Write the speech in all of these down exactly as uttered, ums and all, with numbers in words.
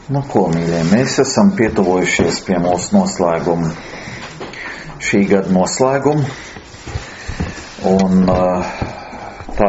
Nu, ko, mīļie, mēs esam pietuvojušies pie mūsu noslēguma, šī gada noslēguma, un tā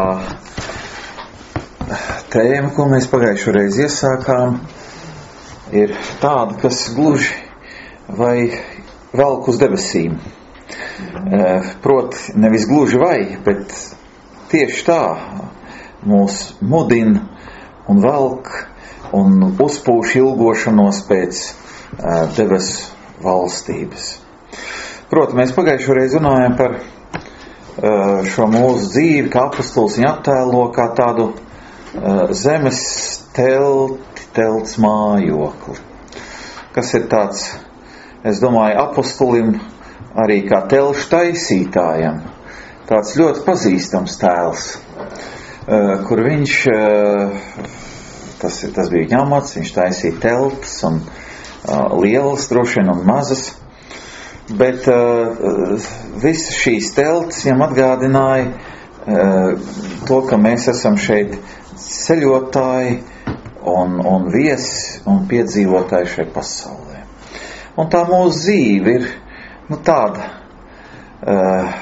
tēma, ko mēs pagājušo reizi iesākām, ir tāda, kas gluži vai velk uz debesīm. Proti, nevis gluži vai, bet tieši tā mūs mudina un velk un uzpūš ilgošanos pēc uh, debesu valstības. Proti, mēs pagājušo reizi runājam par uh, šo mūsu dzīvi, kā apostols viņu attēlo kā tādu uh, zemes telti, telts mājokli. Kas ir tāds, es domāju, apostolim arī kā telšu taisītājam, tāds ļoti pazīstams tēls, uh, kur viņš uh, Tas, tas bija viņa amats, viņš taisīja telpas un uh, lielas, droši vien un mazas, bet uh, visas šīs teltas viņam atgādināja uh, to, ka mēs esam šeit ceļotāji un, un viesi un piedzīvotāji šai pasaulē. Un tā mūsu dzīve ir nu, tāda uh,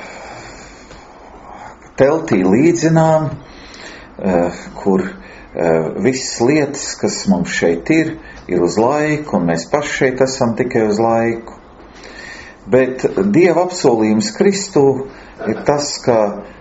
teltī līdzinām, uh, kur Uh, visas lietas, kas mums šeit ir, ir uz laiku, un mēs paši šeit esam tikai uz laiku. Bet Dieva apsolījums Kristū ir tas, ka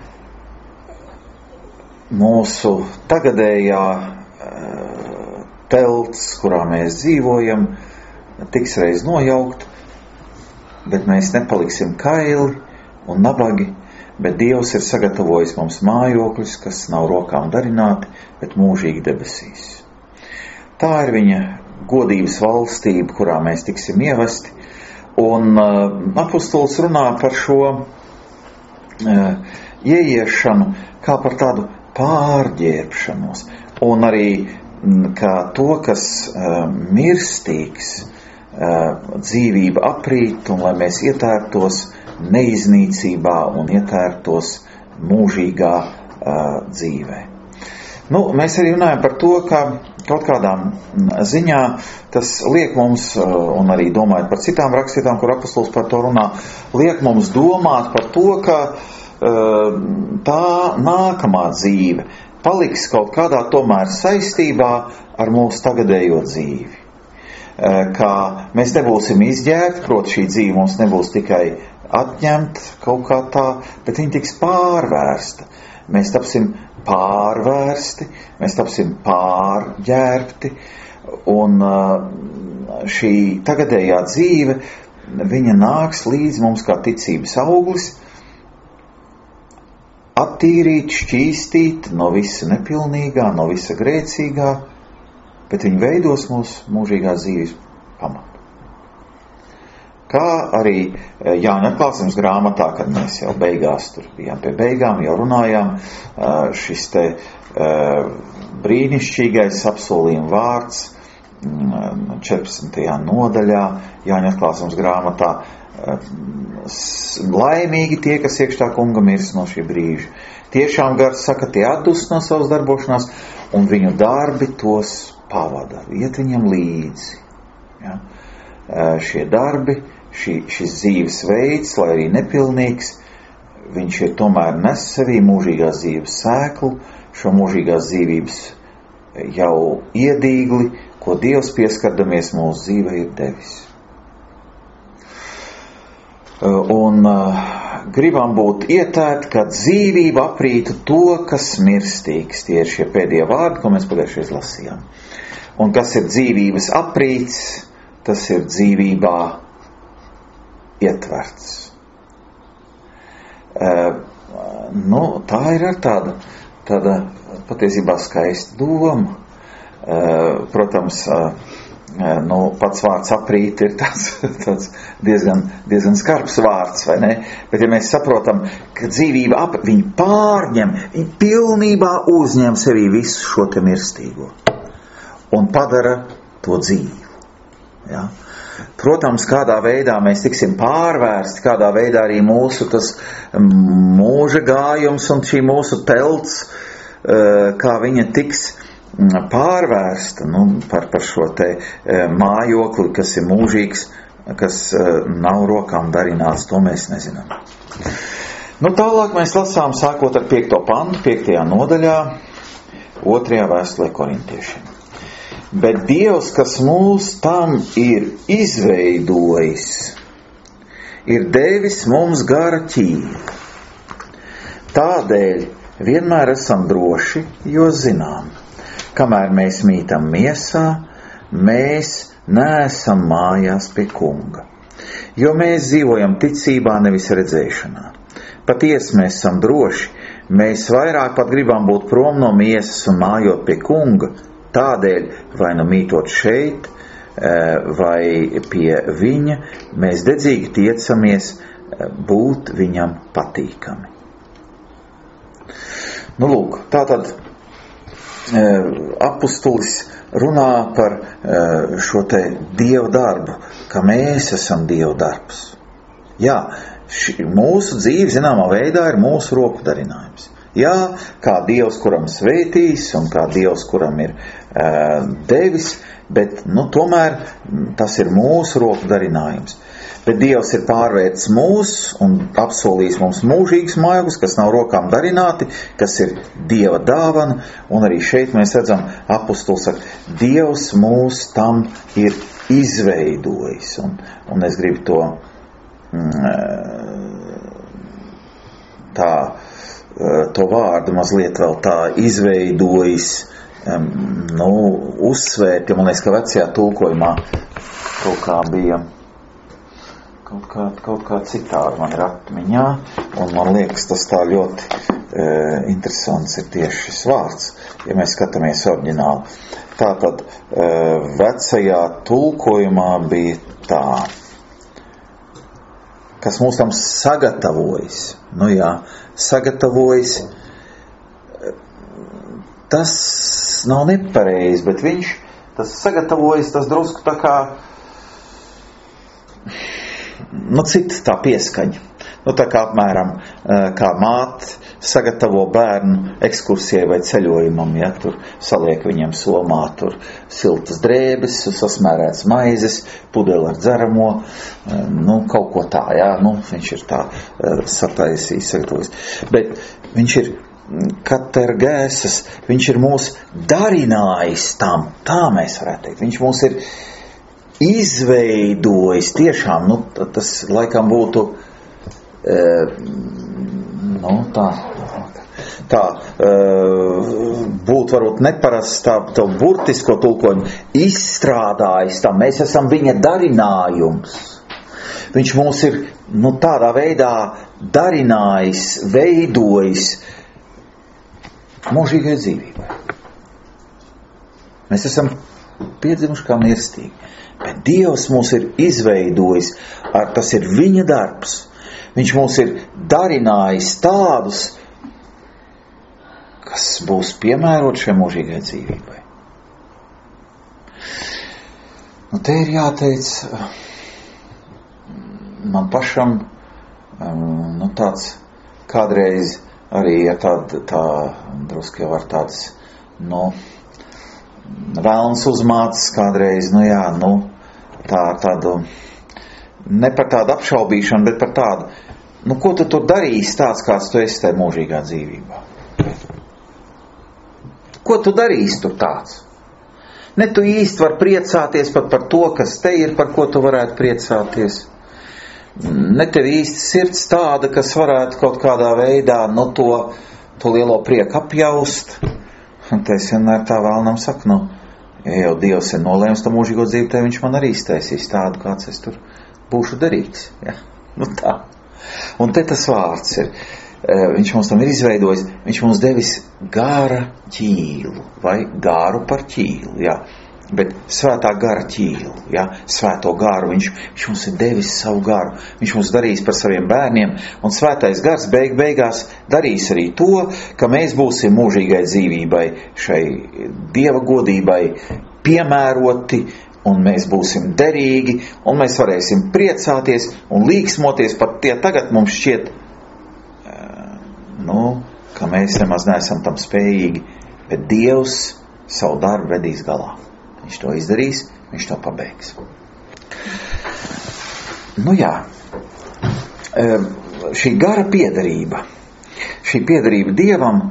mūsu tagadējā uh, telts, kurā mēs dzīvojam, tiks reiz nojaukt, bet mēs nepaliksim kaili un nabagi, bet Dievs ir sagatavojis mums mājokļus, kas nav rokām darināti, bet mūžīgi debesīs. Tā ir viņa godības valstība, kurā mēs tiksim ievesti, un uh, apostols runā par šo uh, ieiešanu kā par tādu pārģērbšanos, un arī m, kā to, kas uh, mirstīgs, uh, dzīvība aprīt, un lai mēs ietērtos neiznīcībā un ietērtos mūžīgā uh, dzīvē. Nu, mēs arī runājam par to, ka kaut kādā ziņā tas liek mums, uh, un arī domājot par citām rakstītām, kur apostols par to runā, liek mums domāt par to, ka uh, tā nākamā dzīve paliks kaut kādā tomēr saistībā ar mūsu tagadējo dzīvi. Uh, ka mēs nebūsim izģērbti, proti šī dzīve mums nebūs tikai atņemt kaut kā tā, bet viņa tiks pārvērsta. Mēs tapsim pārvērsti, mēs tapsim pārģērbti, un šī tagadējā dzīve, viņa nāks līdz mums kā ticības auglis, attīrīt, šķīstīt no visa nepilnīgā, no visa grēcīgā, bet viņa veidos mūsu mūžīgās dzīves pamatu. Kā arī Jāņa atklāsmes grāmatā, kad mēs jau beigās tur bijām pie beigām, jau runājām, šis te brīnišķīgais apsolījuma vārds četrpadsmitajā nodaļā Jāņa atklāsmes grāmatā. Laimīgi tie, kas iekš tā kunga mirs no šī brīža. Tiešām gars saka, tie atdust no savas darbošanās, un viņu darbi tos pavada, iet viņam līdzi. Ja? Šie darbi, Šī, šis dzīves veids, lai arī nepilnīgs, viņš ir tomēr nes sevī mūžīgās dzīves sēklu, šo mūžīgās dzīvības jau iedīgli, ko Dievs pieskardamies mūsu dzīvē ir devis. Un uh, gribam būt ietērti, ka dzīvība aprītu to, kas mirstīgs. Tie ir šie pēdējie vārdi, ko mēs pagājušajā lasījām. Un kas ir dzīvības aprīts, tas ir dzīvībā ietverts. Uh, nu, tā ir ar tāda, tāda patiesībā skaista doma. Uh, protams, uh, nu, pats vārds aprīt ir tāds, tāds diezgan, diezgan skarbs vārds, vai ne? Bet ja mēs saprotam, ka dzīvība ap, viņa pārņem, viņa pilnībā uzņem sevī visu šo te mirstīgo un padara to dzīvu. Ja? Protams, kādā veidā mēs tiksim pārvērsti, kādā veidā arī mūsu tas mūža gājums un šī mūsu telts, kā viņa tiks pārvērsta, nu, par, par šo te mājokli, kas ir mūžīgs, kas nav rokām darināts, to mēs nezinām. Nu, tālāk mēs lasām, sākot ar piekto pantu, piektajā nodaļā, otrajā vēstulē korintiešiem. Bet Dievs, kas mūs tam ir izveidojis, ir devis mums gara ķīli. Tādēļ vienmēr esam droši, jo zinām, kamēr mēs mītam miesā, mēs neesam mājās pie kunga. Jo mēs dzīvojam ticībā, nevis redzēšanā. Patiesi mēs esam droši, mēs vairāk pat gribam būt prom no miesas un mājot pie kunga, tādēļ vai nu mītot šeit, vai pie viņa, mēs dedzīgi tiecamies būt viņam patīkami. Nu, lūk, tātad apustulis runā par šo te Dieva darbu, ka mēs esam Dieva darbs. Jā, ši, mūsu dzīve, zināmā veidā, ir mūsu roku darinājums. Jā, kā Dievs, kuram svētīs, un kā Dievs, kuram ir uh, devis, bet, nu, tomēr tas ir mūsu roku darinājums. Bet Dievs ir pārvērts mūs un apsolījis mums mūžīgas mājokļus, kas nav rokām darināti, kas ir Dieva dāvana, un arī šeit mēs redzam, apustulis saka, Dievs mūs tam ir izveidojis, un, un es gribu to tā, to vārdu mazliet vēl tā izveidojis, nu, uzsvērt, ja man liekas, ka vecajā tulkojumā kaut kā bija kaut kā, kaut kā citādi man ir atmiņā, un man liekas, tas tā ļoti e, interesants ir tieši šis vārds, ja mēs skatāmies oriģināli. Tātad e, vecajā tulkojumā bija tā, kas mūs tam sagatavojas. Nu jā, sagatavojas, tas nav nepareizi, bet viņš, tas sagatavojas, tas drusku tā kā, nu, cita tā pieskaņa. Nu, tā kā apmēram, kā māte sagatavo bērnu ekskursijai vai ceļojumam, ja, tur saliek viņam somā, tur siltas drēbes, sasmērēts maizes, pudeli ar dzeramo, nu, kaut ko tā, jā, nu, viņš ir tā sataisījis, sagatavojis. Bet viņš ir katergēsas, viņš ir mūs darinājis tam, tā mēs varētu teikt. Viņš mūs ir izveidojis tiešām, nu, tas laikam būtu, e, nu, tā, tā, e, būtu varbūt neparasts tā, tā burtisko tulkojumu, izstrādājis tam, mēs esam viņa darinājums. Viņš mūs ir, nu, tādā veidā darinājis, veidojis mūžīgai dzīvībai. Mēs esam piedzimuši kā mirstīgi. Bet Dievs mūs ir izveidojis, ar, tas ir viņa darbs. Viņš mūs ir darinājis tādus, kas būs piemērot šai mūžīgai dzīvībai. Nu, te ir jāteic, man pašam, nu, tāds kādreiz arī, ja tāda, tā, drusku jau var tāds, nu, vēlns uzmācis kādreiz, nu jā, nu, tā, tādu, ne par tādu apšaubīšanu, bet par tādu, nu, ko tu tur darīsi tāds, kāds tu esi tajā mūžīgā dzīvībā? Ko tu darīsi tur tāds? Ne tu īsti var priecāties pat par to, kas te ir, par ko tu varētu priecāties. Ne tev īsti sirds tāda, kas varētu kaut kādā veidā, nu, to, to lielo prieku apjaust. Un te es vienmēr tā vēlnam saku, nu, ja jau Dievs ir nolēms to mūžīgo dzīvi, te viņš man arī iztaisīs tādu, kāds es tur būšu derīgs. Ja? Nu tā. Un te tas vārds ir, viņš mums tam ir izveidojis, viņš mums devis gara ķīlu, vai gāru par ķīlu, jā. Bet svētā gara ķīlu, ja, svēto garu, viņš, viņš mums ir devis savu garu, viņš mums darīs par saviem bērniem, un svētais gars beig beigās darīs arī to, ka mēs būsim mūžīgai dzīvībai, šai Dieva godībai piemēroti, un mēs būsim derīgi, un mēs varēsim priecāties un līksmoties, pat tie tagad mums šķiet, nu, ka mēs nemaz neesam tam spējīgi, bet Dievs savu darbu vedīs galā. Viņš to izdarīs, viņš to pabeigs. Nu jā, šī gara piederība, šī piederība Dievam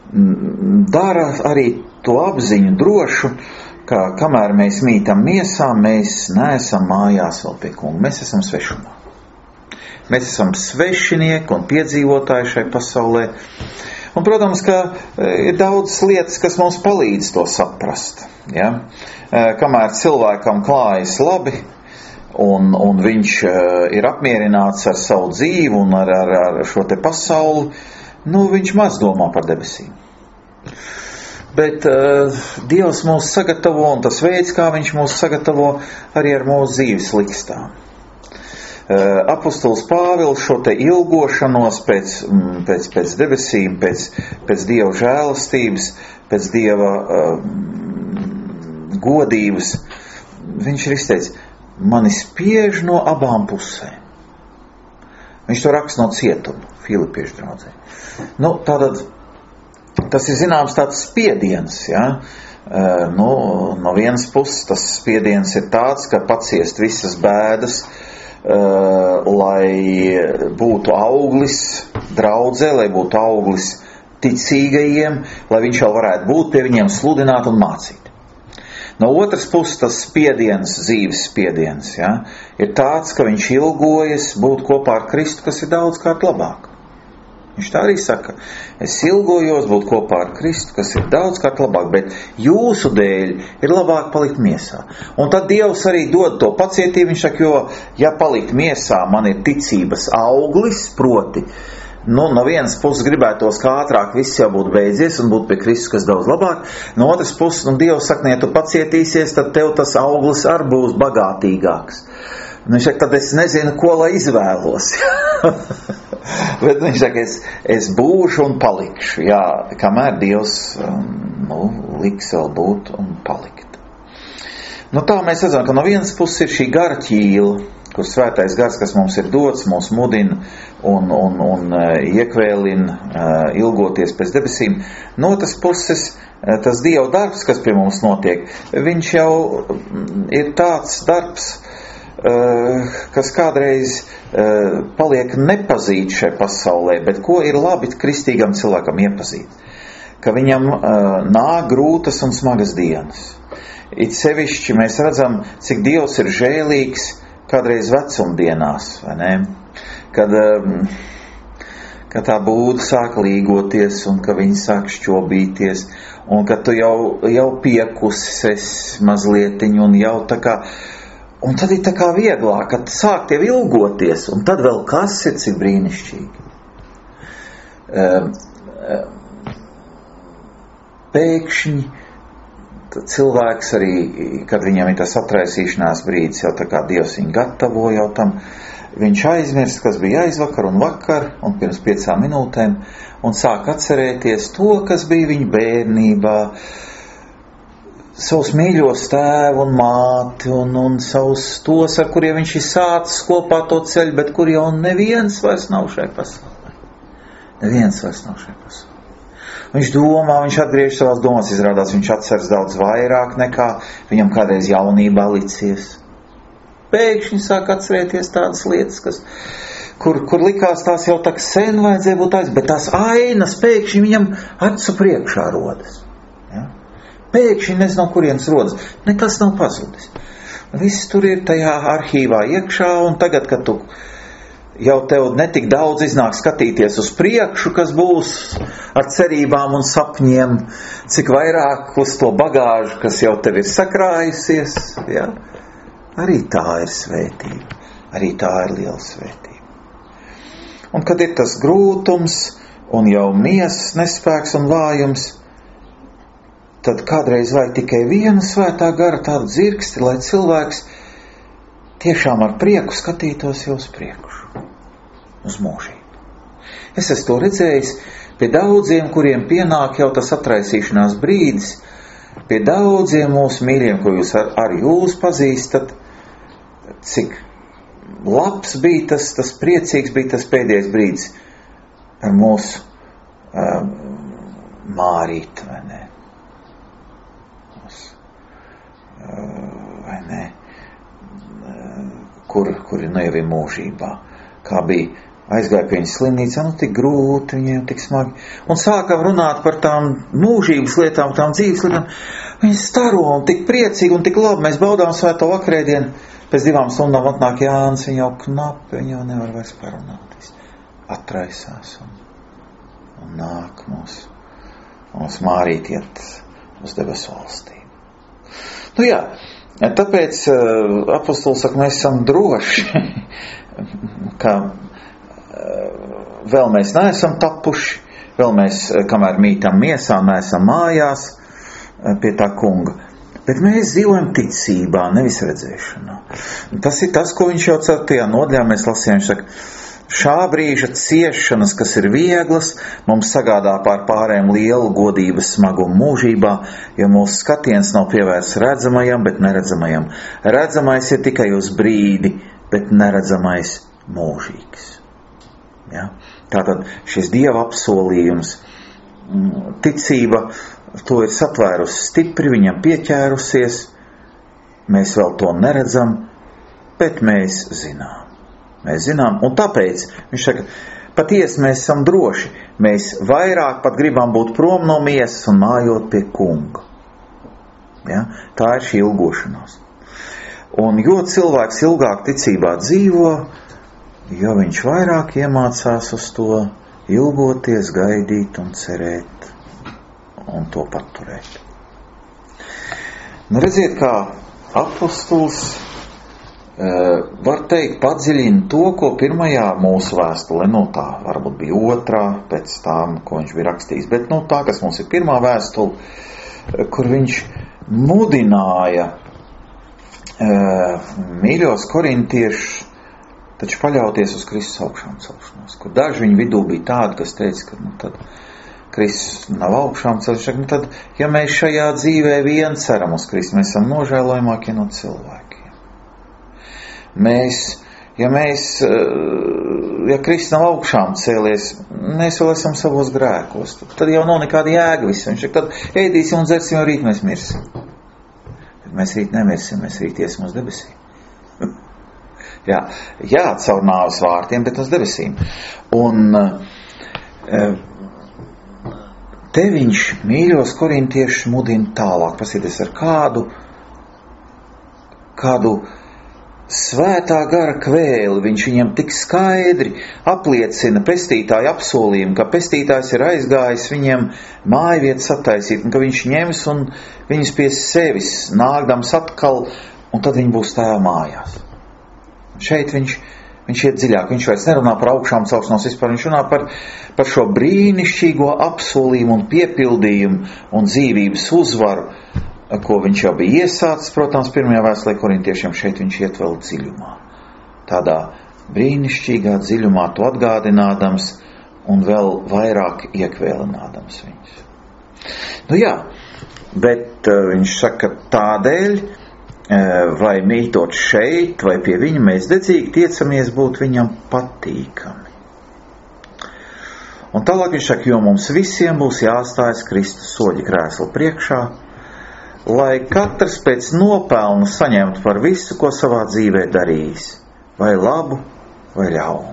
dara arī to apziņu drošu, ka kamēr mēs mītam miesā, mēs neesam mājās vēl pie kunga, mēs esam svešumā. Mēs esam svešinieki un piedzīvotāji šai pasaulē. Un, protams, ka ir daudz lietas, kas mums palīdz to saprast. Ja? Kamēr cilvēkam klājas labi, un, un viņš ir apmierināts ar savu dzīvi un ar, ar, ar šo te pasauli, nu, viņš maz domā par debesīm. Bet uh, Dievs mūs sagatavo, un tas veids, kā viņš mūs sagatavo, arī ar mūsu dzīves likstām. Uh, apostols Pāvils šo te ilgošanos pēc, pēc, pēc debesīm, pēc, pēc Dieva žēlastības, pēc Dieva uh, godības, viņš ir izteicis, mani spiež no abām pusēm. Viņš to raksta no cietuma, Filipiešu draudzē. Nu, tātad, tas ir zināms tāds spiediens, ja? Uh, nu, no vienas puses tas spiediens ir tāds, ka paciest visas bēdas, Uh, lai būtu auglis draudzē, lai būtu auglis ticīgajiem, lai viņš jau varētu būt pie viņiem sludināt un mācīt. No otras puses tas spiediens, dzīves spiediens, ja, ir tāds, ka viņš ilgojas būt kopā ar Kristu, kas ir daudzkārt labāk. Viņš tā arī saka, es ilgojos būt kopā ar Kristu, kas ir daudzkārt labāk, bet jūsu dēļ ir labāk palikt miesā. Un tad Dievs arī dod to pacietību, viņš saka, jo, ja palikt miesā, man ir ticības auglis, proti, nu, no vienas puses gribētos, kā ātrāk viss jau būtu beidzies un būtu pie Kristus, kas daudz labāk, no otras puses, nu, Dievs saka, ja tu pacietīsies, tad tev tas auglis arī būs bagātīgāks. Nu, viņš saka, tad es nezinu, ko lai izvēlos. Bet viņš saka, es, es būšu un palikšu, jā, kamēr Dievs, nu, liks vēl būt un palikt. Nu, tā mēs redzam, ka no vienas puses ir šī gara ķīla, kur svētais gars, kas mums ir dots, mūs mudina un, un, un iekvēlina ilgoties pēc debesīm. No otras puses, tas Dieva darbs, kas pie mums notiek, viņš jau ir tāds darbs, kas kādreiz paliek nepazīt šai pasaulē, bet ko ir labi kristīgam cilvēkam iepazīt? Ka viņam nāk grūtas un smagas dienas. It sevišķi mēs redzam, cik Dievs ir žēlīgs kādreiz vecumdienās, vai ne? Kad, kad tā būda sāk līgoties un ka viņi sāk šķobīties un ka tu jau, jau piekusis esi mazlietiņu un jau tā kā. Un tad ir tā kā vieglāk, kad sāk tev ilgoties, un tad vēl kas ir cik brīnišķīgi. Um, um, pēkšņi cilvēks arī, kad viņam ir tas atraisīšanās brīdis, jau tā kā Dievs viņu gatavo jau tam, viņš aizmirst, kas bija aizvakar un vakar, un pirms piecām minūtēm, un sāk atcerēties to, kas bija viņa bērnībā, savus mīļos tēvu un māti un, un savus tos, ar kuriem viņš ir sācis kopā to ceļu, bet kur jau neviens vairs nav šai pasaulē. Neviens vairs nav šai pasaulē. Viņš domā, viņš atgriež savās domās, izrādās, viņš atceras daudz vairāk nekā viņam kādreiz jaunībā licies. Pēkšņi sāk atcerēties tādas lietas, kas, kur, kur likās tās jau tā sen vajadzēja būt aiz, bet tās ainas pēkšņi viņam acu priekšā rodas. Pēkšņi nezinu, no kurienes rodas. Nekas nav pazudis. Viss tur ir tajā arhīvā iekšā, un tagad, kad tu jau tev netik daudz iznāk skatīties uz priekšu, kas būs ar cerībām un sapņiem, cik vairāk uz to bagāžu, kas jau tev ir sakrājusies, ja? Arī tā ir svētība. Arī tā ir liela svētība. Un kad ir tas grūtums, un jau miesas nespēks un vājums, tad kādreiz vajag tikai viena svētā gara tādu dzirksti, lai cilvēks tiešām ar prieku skatītos jau uz priekšu, uz mūžību. Es esmu to redzējis pie daudziem, kuriem pienāk jau tas atraisīšanās brīdis, pie daudziem mūsu mīļiem, ko jūs ar, ar jūs pazīstat, cik labs bija tas, tas priecīgs bija tas pēdējais brīdis ar mūsu um, Mārītu, vai ne? kur, kuri nu jau ir mūžībā. Kā bija, aizgāja pie viņas slimnīcā, nu tik grūti, viņiem tik smagi. Un sākam runāt par tām mūžības lietām, tām dzīves lietām. Viņi staro un tik priecīgi un tik labi. Mēs baudām svēto vakarēdienu. Pēc divām stundām atnāk Jānis, viņa jau knapi, viņa jau nevar vairs parunāt. Viss atraisās un, un nāk mūs. Un mums mārīt iet uz debesu valstīm. Nu jā, tāpēc uh, apostols saka, mēs esam droši, ka uh, vēl mēs neesam tapuši, vēl mēs, kamēr mītam miesā, neesam mājās uh, pie tā kunga. Bet mēs dzīvojam ticībā, nevis redzēšanā. Tas ir tas, ko viņš jau ceturtajā nodaļā mēs lasījām. Viņš saka, šā brīža ciešanas, kas ir vieglas, mums sagādā pār pārējiem lielu godības smagumu mūžībā, jo mūsu skatiens nav pievērsts redzamajam, bet neredzamajam. Redzamais ir tikai uz brīdi, bet neredzamais mūžīgs. Ja? Tātad šis Dieva apsolījums, ticība, to ir satvērusi stipri, viņam pieķērusies, mēs vēl to neredzam, bet mēs zinām. Mēs zinām, un tāpēc viņš saka, patiesi mēs esam droši, mēs vairāk pat gribam būt prom no miesas un mājot pie kunga. Ja? Tā ir šī ilgošanās. Un jo cilvēks ilgāk ticībā dzīvo, jo viņš vairāk iemācās uz to ilgoties, gaidīt un cerēt un to paturēt. Nu redziet, kā apostols var teikt, padziļina to, ko pirmajā mūsu vēstulē, nu tā varbūt bija otrā, pēc tām, ko viņš bija rakstījis, bet nu tā, kas mums ir pirmā vēstule, kur viņš mudināja mīļos korintiešus taču paļauties uz Kristus augšām celšanos, kur daži viņu vidū bija tādi, kas teica, ka nu tad Kristus nav augšām celšanās, nu tad, ja mēs šajā dzīvē vien ceram uz Kristu, mēs esam nožēlojamākie no cilvēkiem. Mēs, ja mēs, ja Kristus nav augšām cēlies, mēs vēl esam savos grēkos, tad jau nav nekāda jēga visam. Viņš saka, tad ēdīsim un dzersim, jo rīt mēs mirsim. Bet mēs rīt nemirsim, mēs rīt iesim uz debesīm. jā, jā, caur nāves vārtiem, bet uz debesīm. Un te viņš mīļos korintiešus mudina tālāk, pasieties ar kādu, kādu svētā gara kvēli, viņš viņam tik skaidri apliecina pestītāju apsolījumu, ka pestītājs ir aizgājis viņiem mājvietas attaisīt, un ka viņš ņems un viņus pie sevis nākdams atkal, un tad viņi būs tajā mājās. Šeit viņš, viņš iet dziļāk, viņš vairs nerunā par augšām celšanos vispār, viņš runā par, par šo brīnišķīgo apsolījumu un piepildījumu un dzīvības uzvaru, ko viņš jau bija iesācis, protams, pirmajā vēstulē korintiešiem, šeit viņš iet vēl dziļumā. Tādā brīnišķīgā dziļumā to atgādinādams un vēl vairāk iekvēlinādams viņus. Nu jā, bet uh, viņš saka, tādēļ, uh, vai mītot šeit, vai pie viņa, mēs dedzīgi tiecamies būt viņam patīkami. Un tālāk viņš saka, jo mums visiem būs jāstājas Kristus soļa krēsla priekšā, lai katrs pēc nopelnu saņemtu par visu, ko savā dzīvē darījis, vai labu, vai ļaunu.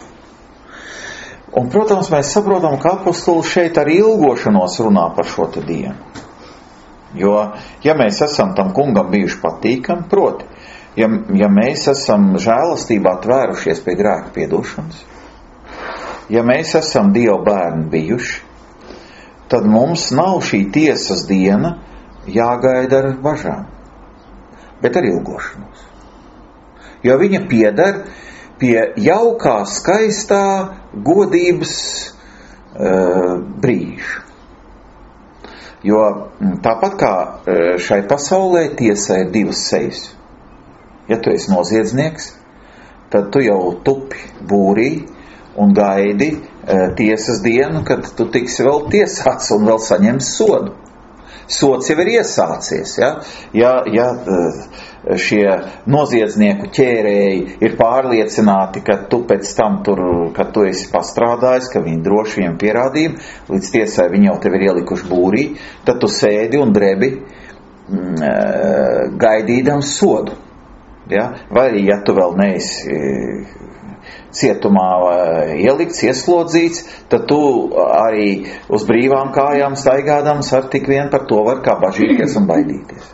Un, protams, mēs saprotam, ka apostols šeit ar ilgošanos runā par šo te dienu. Jo, ja mēs esam tam kungam bijuši patīkami, proti, ja, ja mēs esam žēlastībā tvērušies pie grēka piedošanas, ja mēs esam Dieva bērni bijuši, tad mums nav šī tiesas diena jāgaida ar bažām, bet ar ilgošanos. Jo viņa pieder pie jaukā, skaistā godības uh, brīža. Jo tāpat kā šai pasaulē tiesai ir divas sejas. Ja tu esi noziedznieks, tad tu jau tupi būrī un gaidi uh, tiesas dienu, kad tu tiksi vēl tiesāts un vēl saņems sodu. Sods jau ir iesācies, ja? Ja, ja šie noziedznieku ķērēji ir pārliecināti, ka tu pēc tam tur, kad tu esi pastrādājis, ka viņi droši viņam pierādījumi, līdz tiesai viņi jau tev ir ielikuši būrī, tad tu sēdi un drebi gaidīdams sodu. Ja? Vai arī, ja tu vēl neesi cietumā ielikts, ieslodzīts, tad tu arī uz brīvām kājām staigādams ar tik vien par to var kā bažīties un baidīties.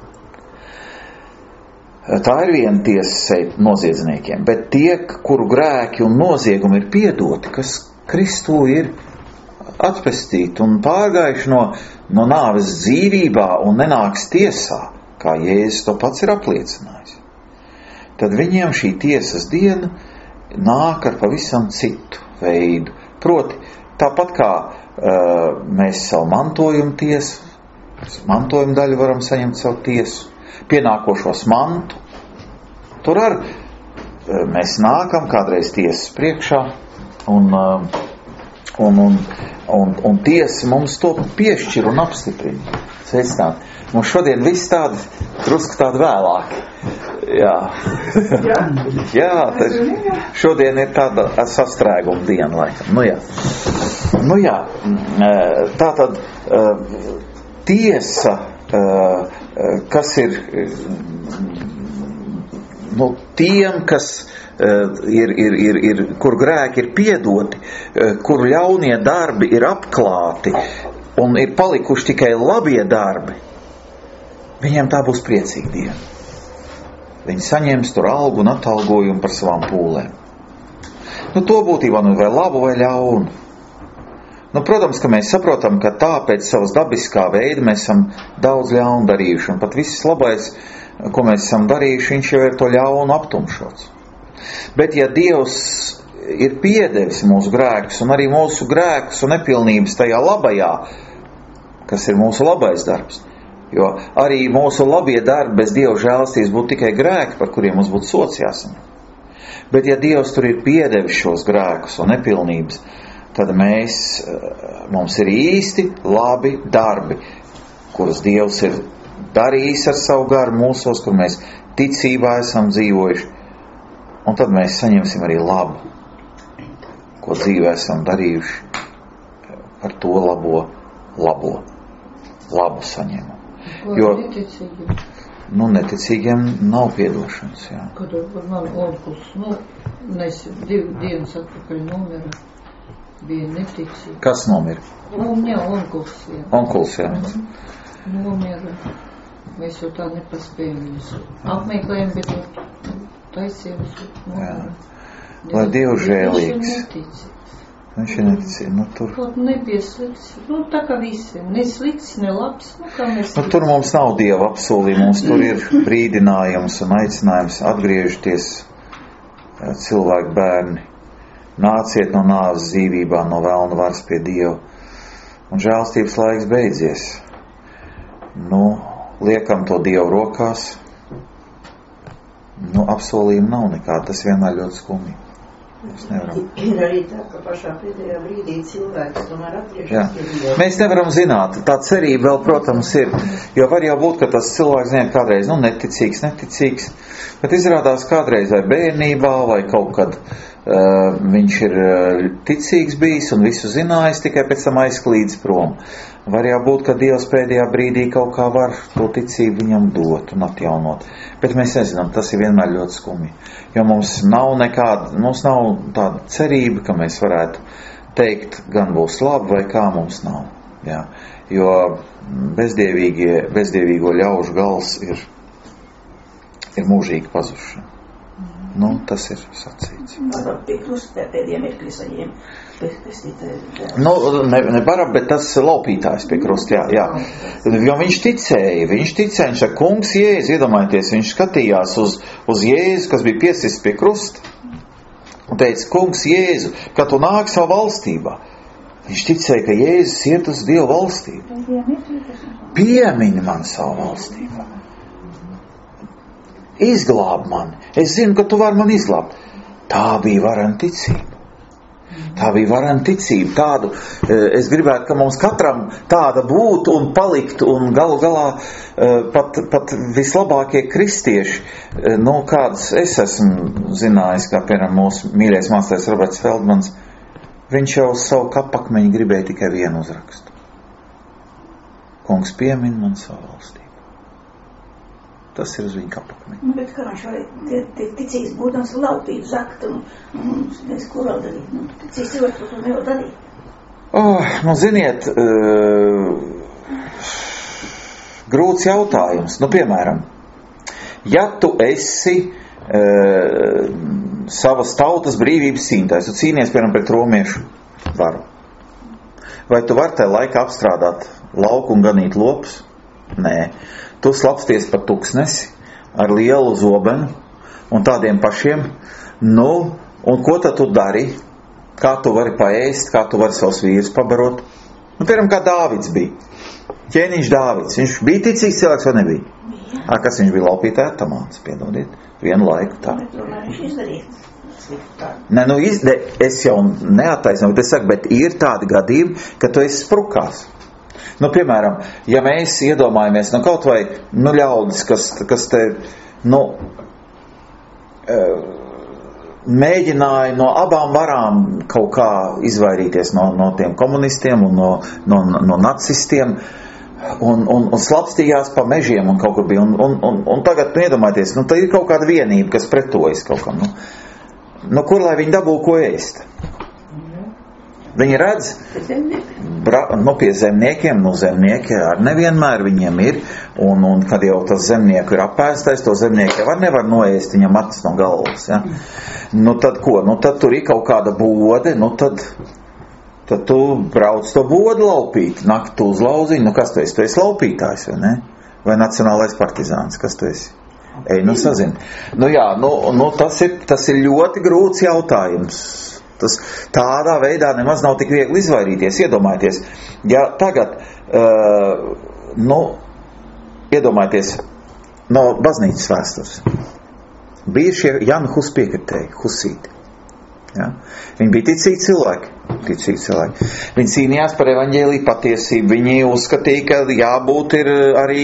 Tā ir viena tiesa noziedzniekiem, bet tie, kuru grēki un noziegumi ir piedoti, kas Kristū ir atpestīti un pārgājuši no, no nāves dzīvībā un nenāks tiesā, kā Jēzus to pats ir apliecinājis, tad viņiem šī tiesas diena nāk ar pavisam citu veidu. Proti, tāpat kā uh, mēs savu mantojumu tiesu, mantojumu daļu varam saņemt savu tiesu, pienākošos mantu, tur ar uh, mēs nākam kādreiz tiesas priekšā un, uh, un, un, un, un tiesa mums to piešķir un apstiprina. Sveicināt. Mums šodien viss tādi, drusku tādi vēlāki. Jā. Jā, tad šodien ir tāda sastrēguma diena, laikam. Nu jā. Nu jā. Tā tad tiesa, kas ir nu, tiem, kas ir, ir, ir, ir, kur grēki ir piedoti, kur ļaunie darbi ir apklāti un ir palikuši tikai labie darbi, viņiem tā būs priecīga diena. Viņi saņems tur algu un atalgojumu par savām pūlēm. Nu, to būtībā nu vai labu vai ļaunu. Nu, protams, ka mēs saprotam, ka tā pēc savas dabiskā veida mēs esam daudz ļaunu darījuši, un pat viss labais, ko mēs esam darījuši, viņš jau ir to ļaunu aptumšots. Bet ja Dievs ir piedevis mūsu grēkus, un arī mūsu grēkus un nepilnības tajā labajā, kas ir mūsu labais darbs, jo arī mūsu labie darbi bez Dieva žēlastības būtu tikai grēki, par kuriem mums būtu sots jāsaņem. Bet ja Dievs tur ir piedevis šos grēkus un nepilnības, tad mēs, mums ir īsti labi darbi, kurus Dievs ir darījis ar savu garu mūsos, kur mēs ticībā esam dzīvojuši. Un tad mēs saņemsim arī labu, ko dzīvē esam darījuši par to labo, labo, labu saņemu. Jo, nu, neticīgiem nav piedošanas, jā. Kad man onkuls, nu, nes divu dienas atpakaļ nomira, bija neticīgi. Kas nomira? Nu, ne, onkuls, jā. Onkuls, jā. Nomira. Mēs jau tā nepaspējām. Apmeklējām, bet taisījām. Jā. Lai Dievs žēlīgs. Viņš ir neticīgi. Nu, tur... Kaut nebija slikts. Nu, tā kā visiem. Ne slikts, ne labs. Nu, kā mēs... Nu, tur mums nav Dieva apsolījums. Tur ir brīdinājums un aicinājums atgriežties cilvēku bērni. Nāciet no nāves dzīvībā, no velna varas pie Dieva. Un žēlstības laiks beidzies. Nu, liekam to Dievu rokās. Nu, apsolījumi nav nekāda. Tas vienmēr ļoti skumji. Ir arī tā, ka pašā pēdējā brīdī cilvēks tomēr atgriežas pie Dieva. Mēs nevaram zināt, tā cerība vēl, protams, ir, jo var jau būt, ka tas cilvēks zina kādreiz, nu, neticīgs, neticīgs, bet izrādās kādreiz vai bērnībā, vai kaut kad uh, viņš ir uh, ticīgs bijis un visu zinājis, tikai pēc tam aizklīdis prom. Var jau būt, ka Dievs pēdējā brīdī kaut kā var to ticību viņam dot un atjaunot. Bet mēs nezinām, tas ir vienmēr ļoti skumji. Jo mums nav nekāda, mums nav tāda cerība, ka mēs varētu teikt, gan būs labi, vai kā mums nav. Jā. Jo bezdievīgo ļaužu gals ir, ir mūžīgi pazušana. Nu, tas ir sacīts. Varbūt pie krusta pēdējā mirkļa saņēma pestītāju. Nu, ne, ne barab, bet tas laupītājs pie krusta, jā, jā. Jo viņš ticēja, viņš ticēja, viņš ar kungs Jēzu, iedomājieties, viņš skatījās uz, uz Jēzu, kas bija piesists pie krusta, un teica, kungs Jēzu, kad tu nāk savu valstībā. Viņš ticēja, ka Jēzus iet uz Dievu valstību. Piemiņ man savu valstībā. Izglāb mani. Es zinu, ka tu vari mani izglābt. Tā bija varena ticība. Tā bija varena ticība. Tādu, es gribētu, ka mums katram tāda būtu un paliktu, un galu galā pat, pat vislabākie kristieši, nu, kāds es esmu zinājis, kā piemēram mūsu mīļais mācītājs Roberts Feldmans, viņš jau uz savu kapakmeņu gribēja tikai vienu uzrakstu. Kungs piemin man savu valstību. tas ir uz viņa kapakni. Nu, bet kā viņš varēja, tie, tie ticīgs būdams laupīt, zakt un, un nes kurā darīt, nu, ticīgs cilvēks to nevar darīt. Oh, nu, ziniet, uh, grūts jautājums. Nu, piemēram, ja tu esi uh, savas tautas brīvības cīnītājs, tu cīnies, piemēram, pret romiešu varu, vai tu vari tajā laikā apstrādāt lauku un ganīt lopus? Nē. Tu slapsties pa tuksnesi ar lielu zobenu un tādiem pašiem. Nu, un ko tad tu dari? Kā tu vari paēst, kā tu vari savus vīrus pabarot? Nu, piemēram, kā Dāvids bija. Ķēniņš Dāvids. Viņš bija ticīgs cilvēks vai nebija? Jā. Ā, kas viņš bija laupītāja tamāts, piedodiet. Vienu laiku tā. Bet tomēr viņš izdarīja. Nē, nu, izde, es jau neattaisnoju, bet es saku, bet ir tādi gadījumi, ka tu esi sprukās. Nu, piemēram, ja mēs iedomājamies, nu, kaut vai, nu, ļaudis, kas, kas te, nu, mēģināja no abām varām kaut kā izvairīties no, no tiem komunistiem un no, no, no nacistiem, un, un, un slapstījās pa mežiem un kaut kur bija, un, un, un, un tagad, nu, iedomājieties, nu, tā ir kaut kāda vienība, kas pretojas kaut kam, nu, nu, kur lai viņi dabū ko ēst? Viņi redz, bra, nu, pie zemniekiem, nu, zemnieki ar nevienmēr viņiem ir, un, un kad jau tas zemnieku ir apēstais, to zemnieku jau var nevar noēst, viņam acis no galvas, ja? Nu, tad ko? Nu, tad tur ir kaut kāda bode, nu, tad, tad tu brauc to bodu laupīt, nakti tu uzlauziņi, nu, kas tu esi? Tu esi laupītājs, vai ne? Vai nacionālais partizāns, kas tu esi? Ej, nu, sazini. Nu, jā, nu, nu tas, ir, tas ir ļoti grūts jautājums. Tas tādā veidā nemaz nav tik viegli izvairīties. Iedomājieties, ja tagad, uh, nu, iedomājieties no baznīcas vēstures. Bija šie Jana Hus piekritēji, Husīti. Ja? Viņi bija ticīgi cilvēki. Ticīgi cilvēki. Viņi cīnījās par evaņģēliju patiesību. Viņi uzskatīja, ka jābūt ir arī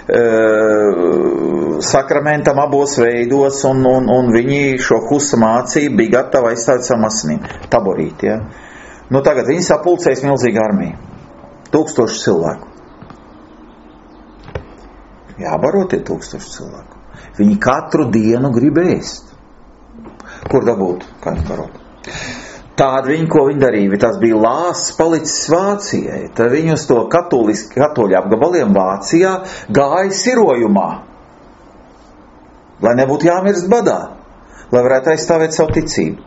uh, sakramentam abos veidos, un, un, un viņi šo Husa mācību bija gatavi aizstāvēt savu asinīm. Taborīt, ja. Nu, tagad viņi sapulcējas milzīga armija. Tūkstoši cilvēku. Jābaro tie tūkstoši cilvēku. Viņi katru dienu grib ēst. Kur dabūt? Kā viņi barot? Tāda viņa, ko viņi darīja, tas bija lāsts palicis Vācijai. Tad viņi uz to katoļu apgabaliem Vācijā gāja sirojumā, lai nebūtu jāmirst badā, lai varētu aizstāvēt savu ticību.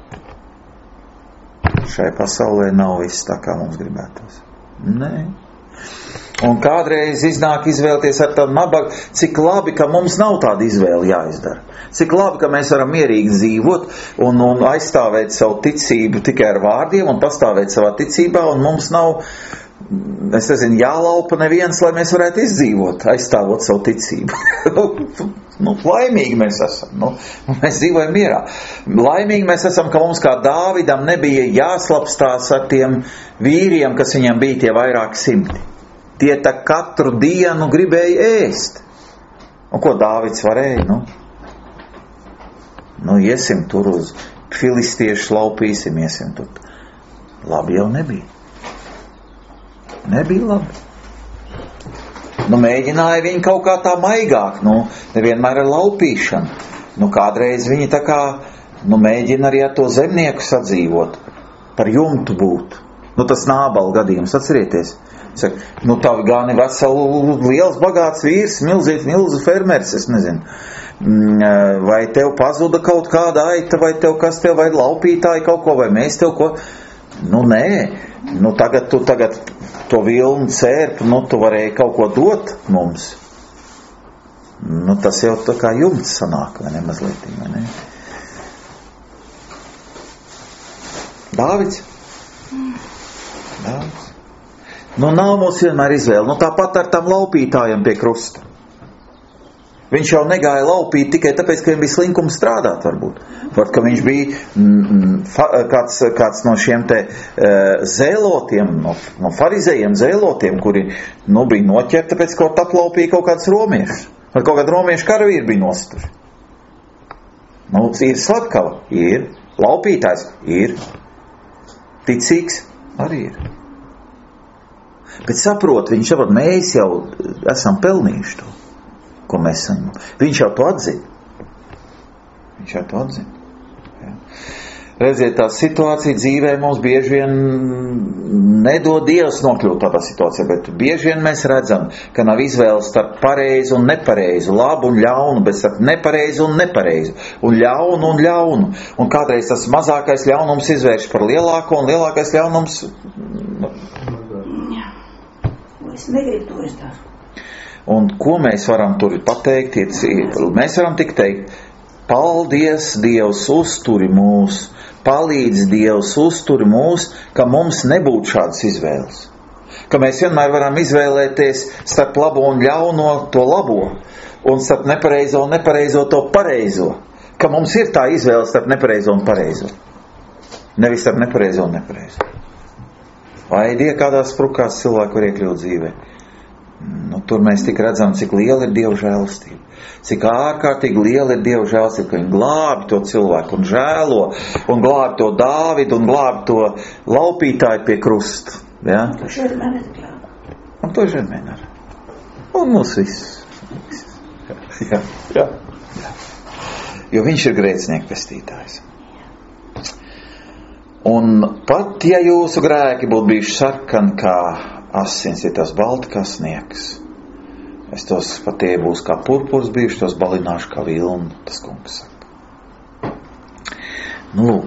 Šai pasaulē nav viss tā, kā mums gribētos. Nē. Un kādreiz iznāk izvēlēties ar tādu nabagu, cik labi, ka mums nav tāda izvēle jāizdara. Cik labi, ka mēs varam mierīgi dzīvot un, un aizstāvēt savu ticību tikai ar vārdiem un pastāvēt savā ticībā, un mums nav, es nezinu, jālaupa neviens, lai mēs varētu izdzīvot, aizstāvot savu ticību. Nu, laimīgi mēs esam, nu, mēs dzīvojam mierā. Laimīgi mēs esam, ka mums kā Dāvidam nebija jāslapstās ar tiem vīriem, kas viņam bija tie vairāki simti. Tie tā katru dienu gribēja ēst. Un ko Dāvids varēja, nu? Nu, iesim tur uz filistiešu laupīsim, iesim tur. Labi jau nebija. Nebija labi. Nu, mēģināja viņi kaut kā tā maigāk, nu, nevienmēr ar laupīšanu. Nu, kādreiz viņi tā kā, nu, mēģina arī ar to zemnieku sadzīvot, par jumtu būt. Nu, tas Nābala gadījums, atcerieties. Saka, nu, tavi gāni veselu liels bagāts vīrs, milzīgs, milzu fermers, es nezinu. Vai tev pazuda kaut kāda aita, vai tev kas tev, vai laupītāji kaut ko, vai mēs tev ko? Nu, nē. Nu, tagad tu tagad to vilnu cērpu, nu, tu varēji kaut ko dot mums. Nu, tas jau tā kā jumts sanāk, vai ne, mazliet, vai ne? Dāvids? Dāvids? Nu, nav mums vienmēr izvēle. Nu, tāpat ar tam laupītājiem pie krusta. Viņš jau negāja laupīt tikai tāpēc, ka viņam bija slinkums strādāt, varbūt. Varbūt, ka viņš bija mm, fa, kāds, kāds no šiem te uh, zēlotiem, no, no farizējiem zēlotiem, kuri, nu, bija noķerti, tāpēc, ka aplaupīja kaut kāds romiešus. Vai kaut kāda romiešu karavīri bija nosturi. Nu, ir slepkava? Ir. Laupītājs? Ir. Ticīgs? Arī ir. Bet saprot, viņš saprot, mēs jau esam pelnījuši to. ko mēs saņemam. Viņš jau to atzina. Viņš jau to atzina. Ja. Redziet, tā situācija dzīvē mums bieži vien nedod Dievs nokļūt tādā situācijā, bet bieži vien mēs redzam, ka nav izvēles starp pareizu un nepareizu, labu un ļaunu, bet starp nepareizu un nepareizu, un ļaunu un ļaunu. Un kādreiz tas mazākais ļaunums izvērš par lielāko, un lielākais ļaunums... Jā. Es negribu to es daru. Un ko mēs varam tur pateikt? Mēs varam tik teikt, paldies Dievs, uzturi mūs, palīdz Dievs, uzturi mūs, ka mums nebūtu šādas izvēles. Ka mēs vienmēr varam izvēlēties starp labo un ļauno to labo, un starp nepareizo un nepareizo to pareizo. Ka mums ir tā izvēle starp nepareizo un pareizo. Nevis starp nepareizo un nepareizo. Vai die kādās sprukās cilvēku var iekļūt dzīvē? Nu, tur mēs tik redzam, cik liela ir Dieva žēlastība. Cik ārkārtīgi liela ir Dieva žēlastība, ka viņi glābi to cilvēku un žēlo, un glābi to Dāvidu, un glābi to laupītāju pie krusta. Ja? To žermeni glābi. Un to žermeni arī. Un mūs visus. Jā, jā, jā. Jo viņš ir grēcinieku pestītājs. Un pat, ja jūsu grēki būtu bijuši sarkani kā asins, ir tas balti kā sniegs. Es tos pat tie būs kā purpurs bijuši, tos balināšu kā vilnu, tas kungs saka. Nu, lūk.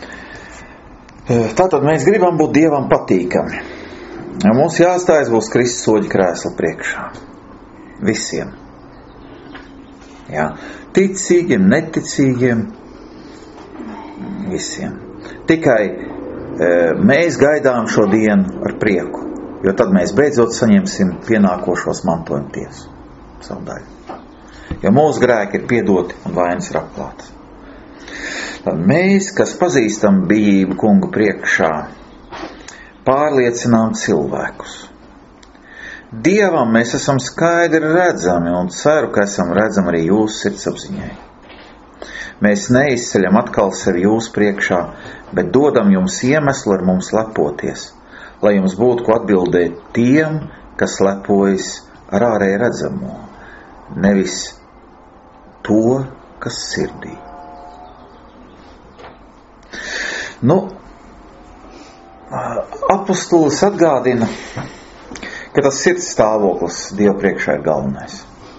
Tātad mēs gribam būt Dievam patīkami. Mums jāstājas būs Kristus soļu krēsla priekšā. Visiem. Jā. Ticīgiem, neticīgiem. Visiem. Tikai e, mēs gaidām šo dienu ar prieku. Jo tad mēs beidzot saņemsim pienākošos mantojuma tiesu savu daļu. Jo mūsu grēki ir piedoti un vainas ir apklātas. Tad mēs, kas pazīstam bijību kungu priekšā, pārliecinām cilvēkus. Dievam mēs esam skaidri redzami un ceru, ka esam redzami arī jūsu sirdsapziņai. Mēs neizceļam atkal sevi jūsu priekšā, bet dodam jums iemeslu ar mums lepoties, lai jums būtu ko atbildēt tiem, kas lepojas ar ārēji redzamo, nevis to, kas sirdī. Nu, apostolis atgādina, ka tas sirds stāvoklis Dieva priekšā ir galvenais.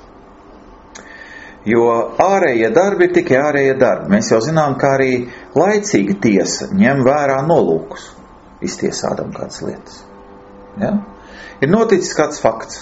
Jo ārējie darbi ir tikai ārējie darbi. Mēs jau zinām, ka arī laicīga tiesa ņem vērā nolūkus, iztiesādam kādas lietas. Ja? Ir noticis kāds fakts.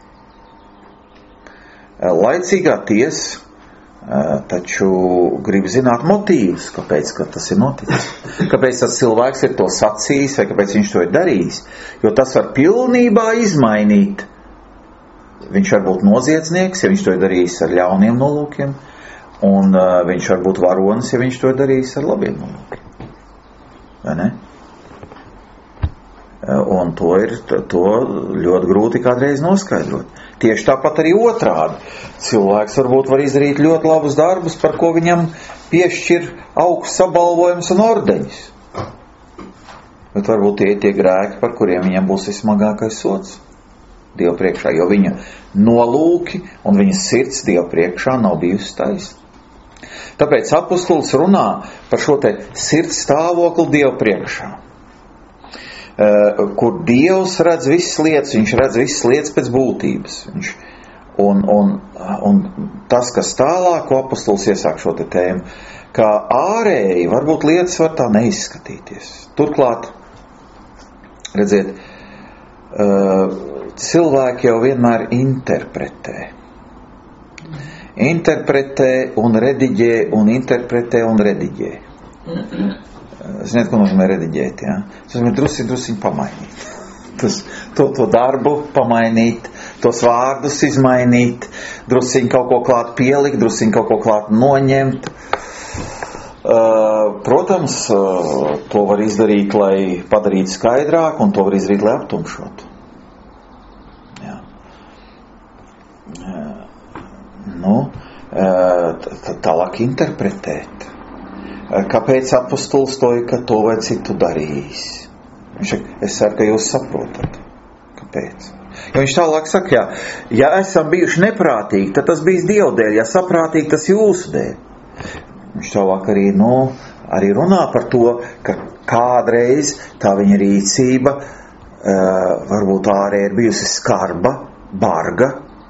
Laicīgā tiesa taču grib zināt motīvus, kāpēc ka tas ir noticis. Kāpēc tas cilvēks ir to sacījis vai kāpēc viņš to ir darījis. Jo tas var pilnībā izmainīt. Viņš var būt noziedznieks, ja viņš to ir darījis ar ļauniem nolūkiem, un uh, viņš var būt varonis, ja viņš to ir darījis ar labiem nolūkiem. Vai ne? Un to ir to ļoti grūti kādreiz noskaidrot. Tieši tāpat arī otrādi. Cilvēks varbūt var izdarīt ļoti labus darbus, par ko viņam piešķir augsts apbalvojums un ordeņus. Bet varbūt tie ir tie grēki, par kuriem viņam būs vismagākais sods Dieva priekšā, jo viņa nolūki un viņa sirds Dieva priekšā nav bijusi taisna. Tāpēc apostols runā par šo te sirds stāvokli Dieva priekšā, kur Dievs redz visas lietas, viņš redz visas lietas pēc būtības. Viņš, un, un, un tas, kas tālāk, ko apostols iesāk šo te tēmu, kā ārēji varbūt lietas var tā neizskatīties. Turklāt, redziet, cilvēki jau vienmēr interpretē. Interpretē un rediģē, un interpretē un rediģē. Ziniet, ko nozīmē rediģēt, jā? Tas nozīmē drusi, drusiņu pamainīt. Tas, to, to darbu pamainīt, tos vārdus izmainīt, drusiņu kaut ko klāt pielikt, drusiņu kaut ko klāt noņemt. Uh, protams, uh, to var izdarīt, lai padarītu skaidrāk, un to var izdarīt, lai aptumšotu. Nu, tālāk interpretēt. Kāpēc apostols to ir, ka to vai citu darījis? Viņš saka, es ceru, ka jūs saprotat. Kāpēc? Jo viņš tālāk saka, jā, ja esam bijuši neprātīgi, tad tas bijis Dieva dēļ, ja saprātīgi, tas jūsu dēļ. Viņš tālāk arī, nu, arī runā par to, ka kādreiz tā viņa rīcība uh, varbūt ārēji ir bijusi skarba, barga,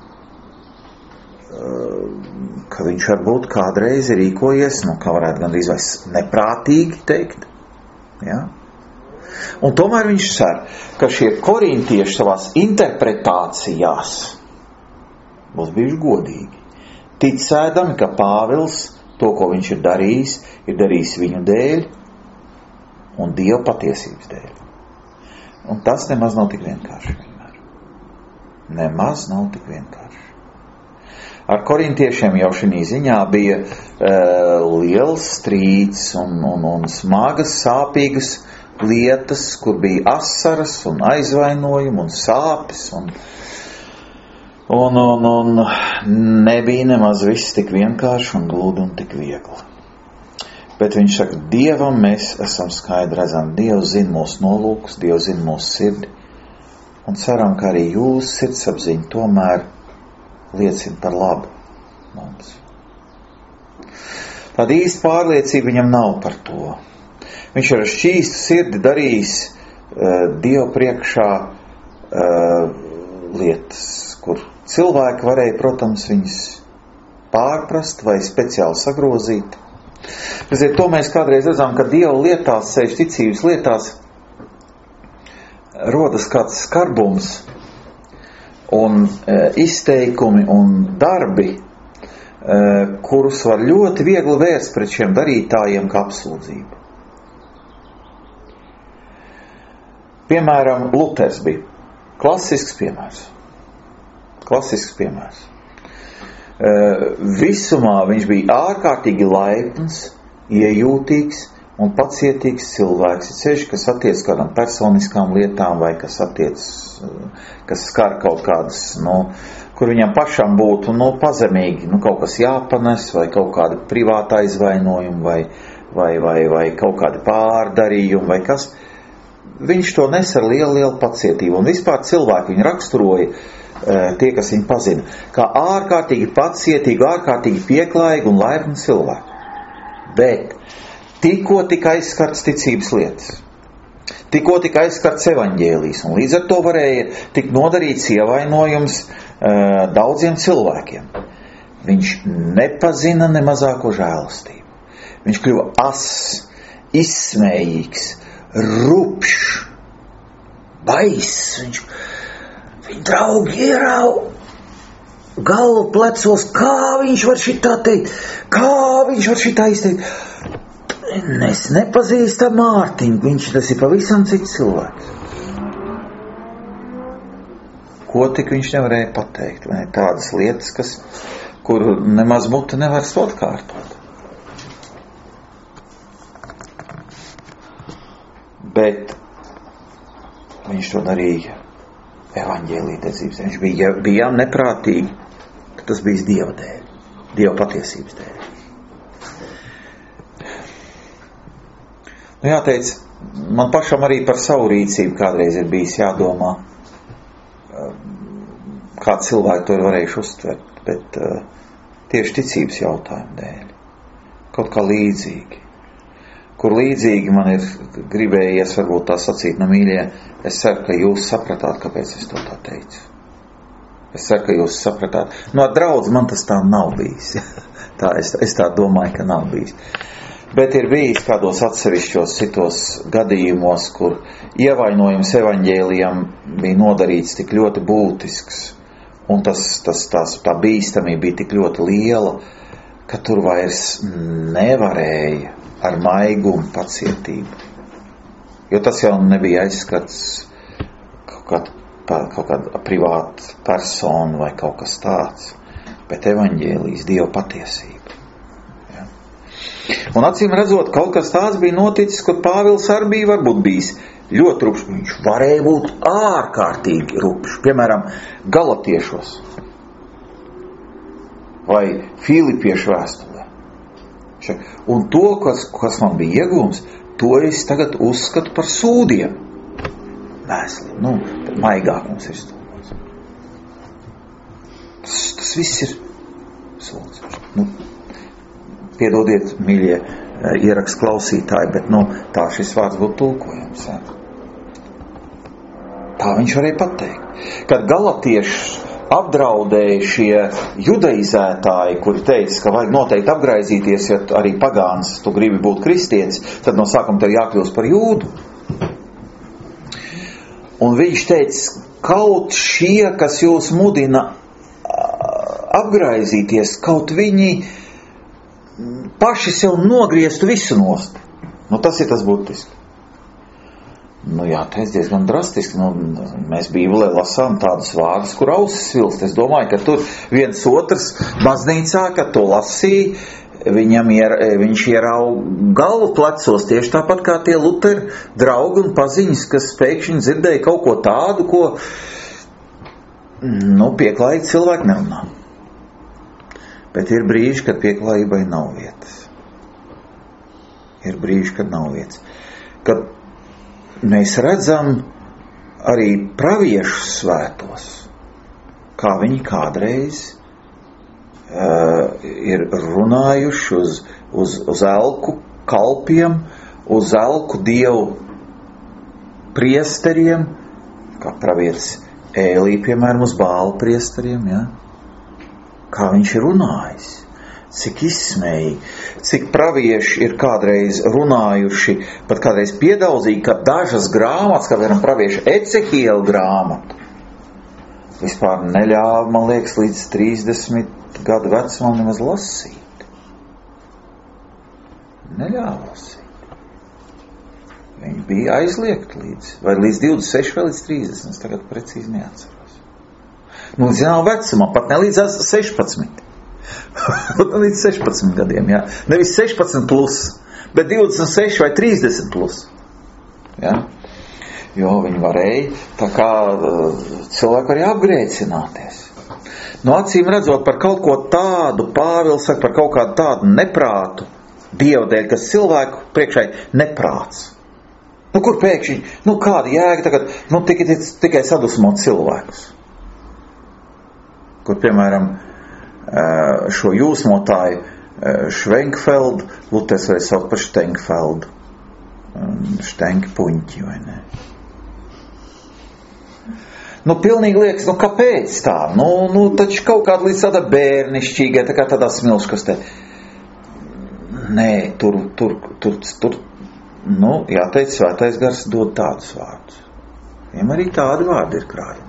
uh, ka viņš varbūt kādreiz ir rīkojies, nu, kā varētu gandrīz vai neprātīgi teikt, jā. Un tomēr viņš cer, ka šie korintieši savās interpretācijās būs bijuši godīgi, ticēdami, ka Pāvils to, ko viņš ir darījis, ir darījis viņu dēļ un Dieva patiesības dēļ. Un tas nemaz nav tik vienkārši vienmēr. Nemaz nav tik vienkārši. Ar korintiešiem jau šī ziņā bija e, liels strīds un, un, un smagas, sāpīgas lietas, kur bija asaras un aizvainojumi un sāpes un, un, un, un nebija nemaz viss tik vienkārši un gludi un tik viegli. Bet viņš saka, Dievam mēs esam skaidri redzami, Dievs zina mūsu nolūkus, Dievs zina mūsu sirdi un ceram, ka arī jūsu sirdsapziņa tomēr liecina par labu mums. Tāda īsta pārliecība viņam nav par to. Viņš ar šķīstu sirdi darījis uh, Dievu priekšā uh, lietas, kur cilvēki varēja, protams, viņas pārprast vai speciāli sagrozīt. Redziet, to mēs kādreiz redzam, ka Dieva lietās, sevišķi ticības lietās, rodas kāds skarbums un uh, izteikumi un darbi, uh, kurus var ļoti viegli vērst pret šiem darītājiem kā apsūdzību. Piemēram, Luters bija klasisks piemērs. Klasisks piemērs. Visumā viņš bija ārkārtīgi laipns, iejūtīgs un pacietīgs cilvēks. Ceļš, kas attiec kādām personiskām lietām vai kas attiec, kas skar kaut kādas, nu, kur viņam pašam būtu, nu, pazemīgi, nu, kaut kas jāpanes vai kaut kāda privāta aizvainojuma vai, vai, vai, vai kaut kādi pārdarījumi vai kas. Viņš to nes ar lielu, lielu pacietību. Un vispār cilvēki viņu raksturoja, tie, kas viņu pazina, kā ārkārtīgi pacietīgu, ārkārtīgi pieklājīgu un laipnu cilvēku. Bet tikko tika aizskarts ticības lietas, tikko tika aizskarts evaņģēlijs, un līdz ar to varēja tik nodarīts ievainojums daudziem cilvēkiem. Viņš nepazina ne mazāko žēlastību. Viņš kļuva ass, izsmējīgs, rupšs, baiss, viņš, viņa draugi ierau galvu plecos, kā viņš var šitā teikt, kā viņš var šitā izteikt. Es nepazīstu Mārtiņu, viņš tas ir pavisam cits cilvēks. Ko tik viņš nevarēja pateikt, vai ne? Tādas lietas, kas, kur nemaz muta nevar atkārtot. Bet viņš to darīja evaņģēlija dedzības. Viņš bija, bijām neprātīgi, ka tas bija Dieva dēļ, Dieva patiesības dēļ. Nu jāteic, man pašam arī par savu rīcību kādreiz ir bijis jādomā, kā cilvēki to ir varējuši uztvert, bet uh, tieši ticības jautājumu dēļ. Kaut kā līdzīgi. Kur līdzīgi man ir gribējies varbūt tā sacīt, no mīļie, es ceru, ka jūs sapratāt, kāpēc es to tā teicu. Es ceru, ka jūs sapratāt. No draudz man tas tā nav bijis. tā, es, es tā domāju, ka nav bijis. Bet ir bijis kādos atsevišķos citos gadījumos, kur ievainojums evaņģēlijam bija nodarīts tik ļoti būtisks, un tas, tas, tās, tā bīstamība bija tik ļoti liela, ka tur vairs nevarēja ar maigumu pacietību. Jo tas jau nebija aizskats kaut kāda, kaut kāda privāta persona vai kaut kas tāds, bet evaņģēlijs, Dieva patiesība. Ja? Un acīm redzot, kaut kas tāds bija noticis, kur Pāvils arī bija varbūt bijis ļoti rupšs. Viņš varēja būt ārkārtīgi rupšs. Piemēram, Galatiešos vai Filipiešu vēstulē. Un to, kas, kas man bija iegūms, to es tagad uzskatu par sūdiem. Mēsli, nu, maigāk mums ir stūmos. tas viss ir solts. Nu, piedodiet, mīļie ierakstu klausītāji, bet, nu, tā šis vārds būtu tulkojams. Ja? Tā viņš varēja pateikt. Kad galatiešus apdraudēja šie judaizētāji, kuri teica, ka vajag noteikti apgraizīties, ja arī pagāns tu gribi būt kristietis, tad no sākuma tev jākļūst par jūdu. Un viņš teica, kaut šie, kas jūs mudina apgraizīties, kaut viņi paši sev nogrieztu visu nost. Nu, tas ir tas būtiski. Nu, jā, tas ir diezgan drastiski. Nu, mēs Bībelē lasām tādus vārdus, kur ausis svilst. Es domāju, ka tur viens otrs baznīcā, kad to lasīja, viņam ier, viņš ierauga galvu plecos, tieši tāpat kā tie Luteri draugi un paziņas, kas pēkšņi dzirdēja kaut ko tādu, ko, nu, pieklājīgi cilvēki nerunā. Bet ir brīži, kad pieklājībai nav vietas. Ir brīži, kad nav vietas. Kad mēs redzam arī praviešu svētos, kā viņi kādreiz uh, ir runājuši uz, uz, uz elku kalpiem, uz elku dievu priesteriem, kā pravietis Ēlī, piemēram, uz Bāla priesteriem, ja? Kā viņš ir runājis, cik izsmējīgi, cik pravieši ir kādreiz runājuši, pat kādreiz piedaudzīgi, ka dažas grāmatas, kā vienam pravieša Ecehiela grāmatu, vispār neļāva, man liekas, līdz trīsdesmit gadu vecumam nemaz lasīt. Neļāva lasīt. Viņi bija aizliegti līdz, vai līdz divdesmit seši vai līdz trīsdesmit, es tagad precīzi neatceros. Nu, līdz zināmā vecumā, pat ne līdz sešpadsmit. Pat ne līdz sešpadsmit gadiem, jā. Nevis sešpadsmit plus, bet divdesmit seši vai trīsdesmit plus. Jā. Jo viņi varēja, tā kā cilvēku arī apgrēcināties. No acīm redzot par kaut ko tādu, Pāvils saka par kaut kādu tādu neprātu, Dieva dēļ, kas cilvēku priekšai neprāts. Nu, kur pēkšņi, nu, kāda jēga tagad, nu, tikai, tikai sadusmot cilvēkus. Kur, piemēram, šo jūsmotāju Švenkfeldu, Luters vai sauc par Štenkfeldu. Štenki puņķi, vai ne? Nu, pilnīgi liekas, nu, kāpēc tā? Nu, nu taču kaut kāda līdz tāda bērnišķīgai, tā kā tādā smilškastē. Nē, tur, tur, tur, tur, nu, jāteic, svētais gars dod tādus vārdus. Viņam arī tādi vārdi ir krājumā.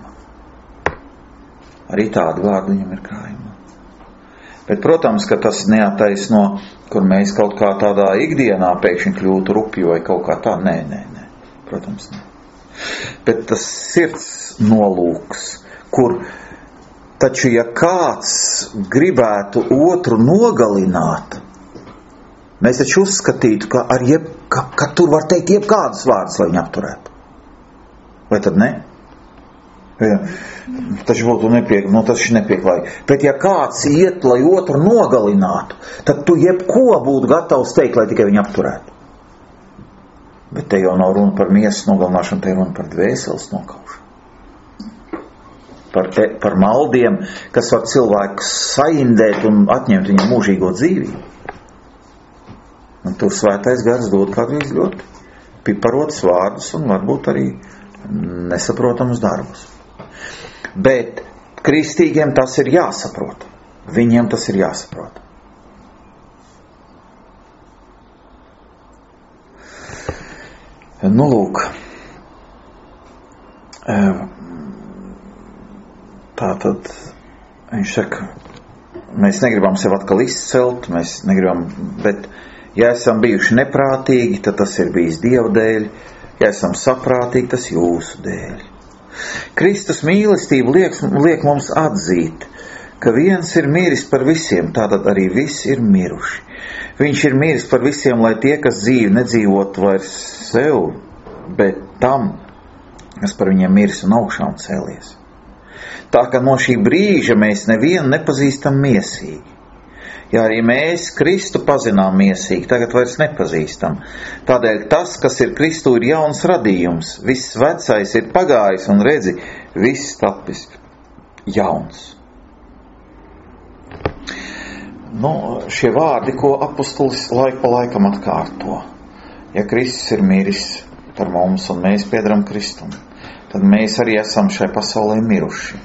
Arī tādu vārdu viņam ir krājumā. Bet, protams, ka tas neataisno, kur mēs kaut kā tādā ikdienā pēkšņi kļūtu rupju vai kaut kā tā. Nē, nē, nē. Protams, nē. Bet tas sirds nolūks, kur taču, ja kāds gribētu otru nogalināt, mēs taču uzskatītu, ka, ar jeb, ka, ka tur var teikt jebkādus vārdus, lai viņu apturētu. Vai tad ne? Ja, taču būtu nepiek, nu, tas ir nepieklājīgi. Bet ja kāds iet, lai otru nogalinātu, tad tu jebko būtu gatavs teikt, lai tikai viņu apturētu. Bet te jau nav runa par miesas nogalināšanu, te ir runa par dvēseles nokaušanu. Par, te, par maldiem, kas var cilvēku saindēt un atņemt viņam mūžīgo dzīvību. Un tur svētais gars dod kādreiz ļoti piparotus vārdus un varbūt arī nesaprotamus darbus. Bet kristīgiem tas ir jāsaprot. Viņiem tas ir jāsaprot. Nu, lūk. Tātad viņš saka, mēs negribam sev atkal izcelt, mēs negribam, bet ja esam bijuši neprātīgi, tad tas ir bijis Dieva dēļ, ja esam saprātīgi, tas jūsu dēļ. Kristus mīlestība liek, liek mums atzīt, ka viens ir miris par visiem, tātad arī visi ir miruši. Viņš ir miris par visiem, lai tie, kas dzīvi, nedzīvotu vairs sev, bet tam, kas par viņiem miris un augšām cēlies. Tā ka no šī brīža mēs nevienu nepazīstam miesīgi. Ja arī mēs Kristu pazinām miesīgi, tagad vairs nepazīstam. Tādēļ tas, kas ir Kristu, ir jauns radījums. Viss vecais ir pagājis un redzi, viss tapis jauns. nu, šie vārdi, ko apustulis laik pa laikam atkārto. Ja Kristus ir miris par mums un mēs piedaram Kristum, tad mēs arī esam šai pasaulē miruši.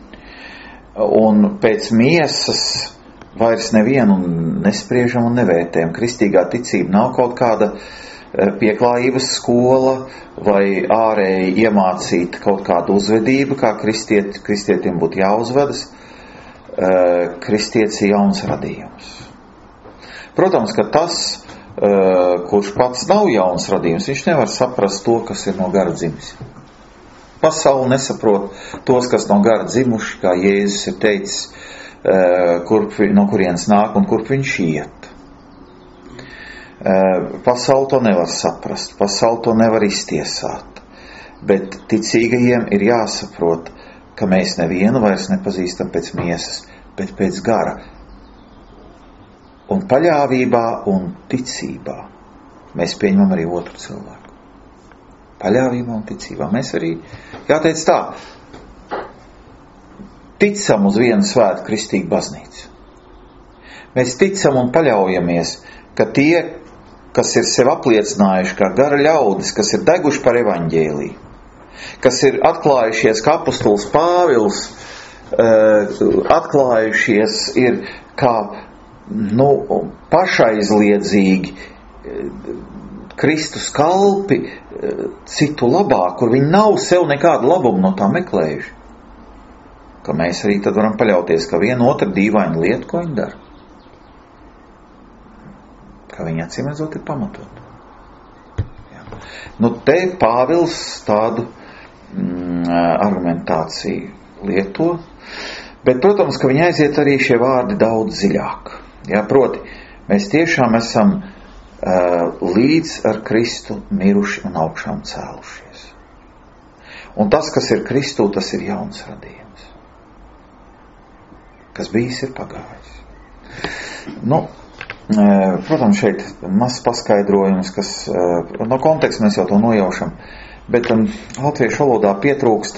Un pēc miesas vairs nevienu nespriežam un nevērtējam. Kristīgā ticība nav kaut kāda pieklājības skola vai ārēji iemācīt kaut kādu uzvedību, kā kristiet, kristietim būtu jāuzvedas. Kristietis ir jauns radījums. Protams, ka tas, kurš pats nav jauns radījums, viņš nevar saprast to, kas ir no gara dzimis. Pasaule nesaprot tos, kas no gara dzimuši, kā Jēzus ir teicis, kurp, no kurienes nāk un kurp viņš iet. Pasaule to nevar saprast, pasaule to nevar iztiesāt, bet ticīgajiem ir jāsaprot, ka mēs nevienu vairs nepazīstam pēc miesas, bet pēc gara. Un paļāvībā un ticībā mēs pieņemam arī otru cilvēku. Paļāvībā un ticībā. Mēs arī, jāteic tā, ticam uz vienu svētu kristīgu baznīcu. Mēs ticam un paļaujamies, ka tie, kas ir sev apliecinājuši kā gara ļaudis, kas ir deguši par evaņģēliju, kas ir atklājušies, kā apustulis Pāvils, atklājušies ir kā nu, pašaizliedzīgi Kristus kalpi citu labā, kur viņi nav sev nekādu labumu no tā meklējuši. Ka mēs arī tad varam paļauties, ka viena otra dīvaina lieta, ko viņi dara. Ka viņi acīmredzot ir pamatot. Jā. Nu, te Pāvils tādu mm, argumentāciju lieto, bet, protams, ka viņi aiziet arī šie vārdi daudz dziļāk. Jā, proti, mēs tiešām esam uh, līdz ar Kristu miruši un augšām cēlušies. Un tas, kas ir Kristū, tas ir jauns radījums. Kas bijis, ir pagājis. Nu, protams, šeit mazs paskaidrojums, kas no konteksta mēs jau to nojaušam, bet um, latviešu valodā pietrūkst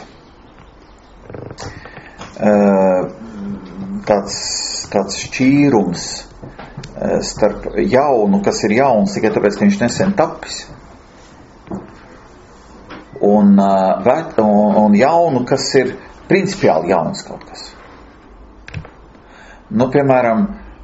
uh, tāds, tāds šķīrums uh, starp jaunu, kas ir jauns tikai tāpēc, ka viņš nesen tapis, un, uh, vet, un, un jaunu, kas ir principiāli jauns kaut kas. Nu, piemēram,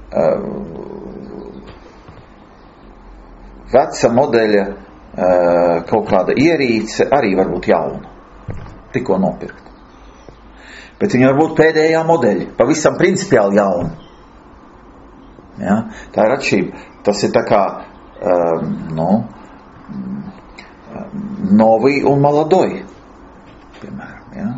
veca modeļa kaut kāda ierīce arī var būt jauna, tikko nopirkt. Bet viņa var būt pēdējā modeļa, pavisam principiāli jauna. Ja? Tā ir atšķirība. Tas ir tā kā nu, novi un maladoj, piemēram. Ja?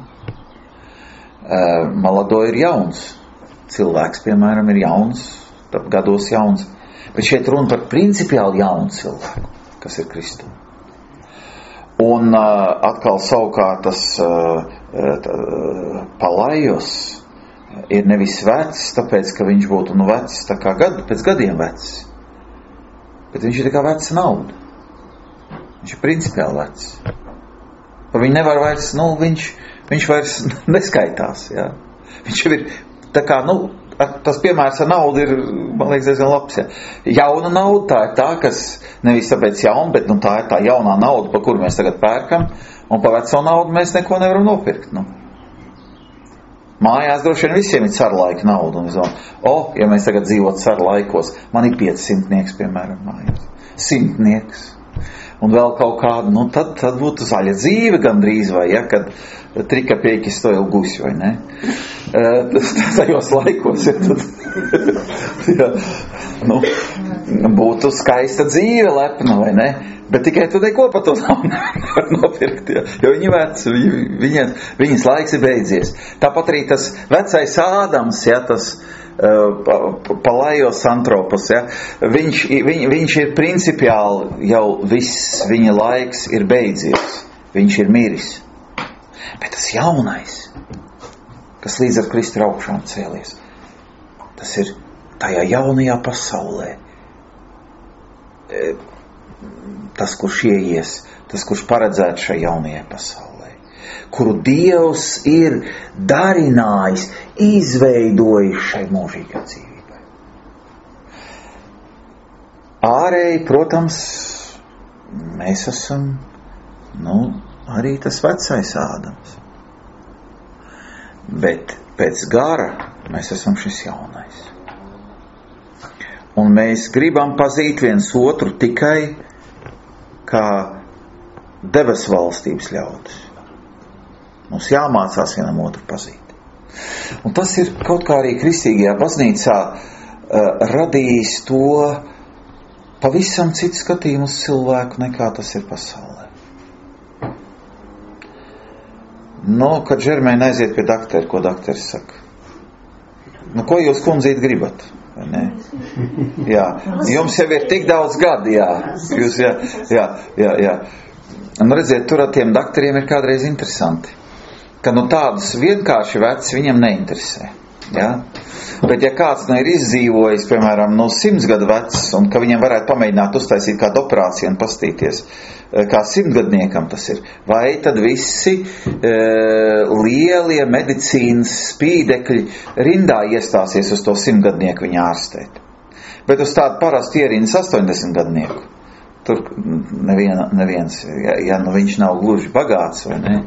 Maladoj ir jauns. Cilvēks, piemēram, ir jauns, gados jauns, bet šeit runa par principiāli jaunu cilvēku, kas ir Kristu. Un uh, atkal savukārt tas uh, uh, palajos ir nevis vecs, tāpēc, ka viņš būtu nu vecs tā kā gadu, pēc gadiem vecs, bet viņš ir tā kā veca nauda. Viņš ir principiāli vecs. Un viņi nevar vairs, nu, viņš, viņš vairs neskaitās, jā. Viņš jau ir tā kā, nu, tas piemērs ar naudu ir, man liekas, diezgan labs. Ja. Jauna nauda, tā ir tā, kas nevis tāpēc jauna, bet nu, tā ir tā jaunā nauda, pa kuru mēs tagad pērkam, un pa veco naudu mēs neko nevaram nopirkt. Nu. Mājās droši vien visiem ir cara laika nauda, un es domāju, o, ja mēs tagad dzīvot cara laikos, man ir piecsimtnieks, piemēram, mājās. Simtnieks. Un vēl kaut kādu, nu, tad, tad būtu zaļa dzīve gandrīz, vai, ja, kad trika pieki stoja gusi, vai ne? Tas tajos laikos, ja, tad, ja, nu, būtu skaista dzīve lepna, vai ne? Bet tikai tu neko pa to nav nevar nopirkt, ja, jo viņi veci, viņi, viņas laiks ir beidzies. Tāpat arī tas vecais Ādams, ja, tas Palajos antropos, ja, viņš, viņ, viņš ir principiāli jau viss viņa laiks ir beidzies. Viņš ir miris. Bet tas jaunais, kas līdz ar Kristu ir augšām cēlies, tas ir tajā jaunajā pasaulē. Tas, kurš ieies, tas, kurš paredzēts šai jaunajai pasaulē, kuru Dievs ir darinājis, izveidojis šai mūžīgai dzīvībai. ārēji, protams, mēs esam, nu, arī tas vecais Ādams. Bet pēc gara mēs esam šis jaunais. Un mēs gribam pazīt viens otru tikai kā debesu valstības ļaudis. Mums jāmācās vienam otru pazīt. Un tas ir kaut kā arī kristīgajā baznīcā uh, radījis to pavisam citu skatījumu uz cilvēku, nekā tas ir pasaulē. Nu, kad Žermēna aiziet pie dakteru, ko dakteris saka? Nu, ko jūs, kundzīt, gribat? Vai ne? Jā, jums jau ir tik daudz gadi, jā. Jūs, jā, jā, jā, jā. Nu, redziet, tur ar tiem dakteriem ir kādreiz interesanti, ka nu tādus vienkārši veci viņam neinteresē. Jā? Bet ja kāds nu ir izdzīvojis, piemēram, no simts gadu vecs, un ka viņam varētu pamēģināt uztaisīt kādu operāciju un pastīties, kā simtgadniekam tas ir, vai tad visi e, lielie medicīnas spīdekļi rindā iestāsies uz to simtgadnieku viņa ārstēt. Bet uz tādu parasti ierindas astoņdesmitgadnieku. Tur neviena, neviens, ja, ja nu viņš nav gluži bagāts, vai ne?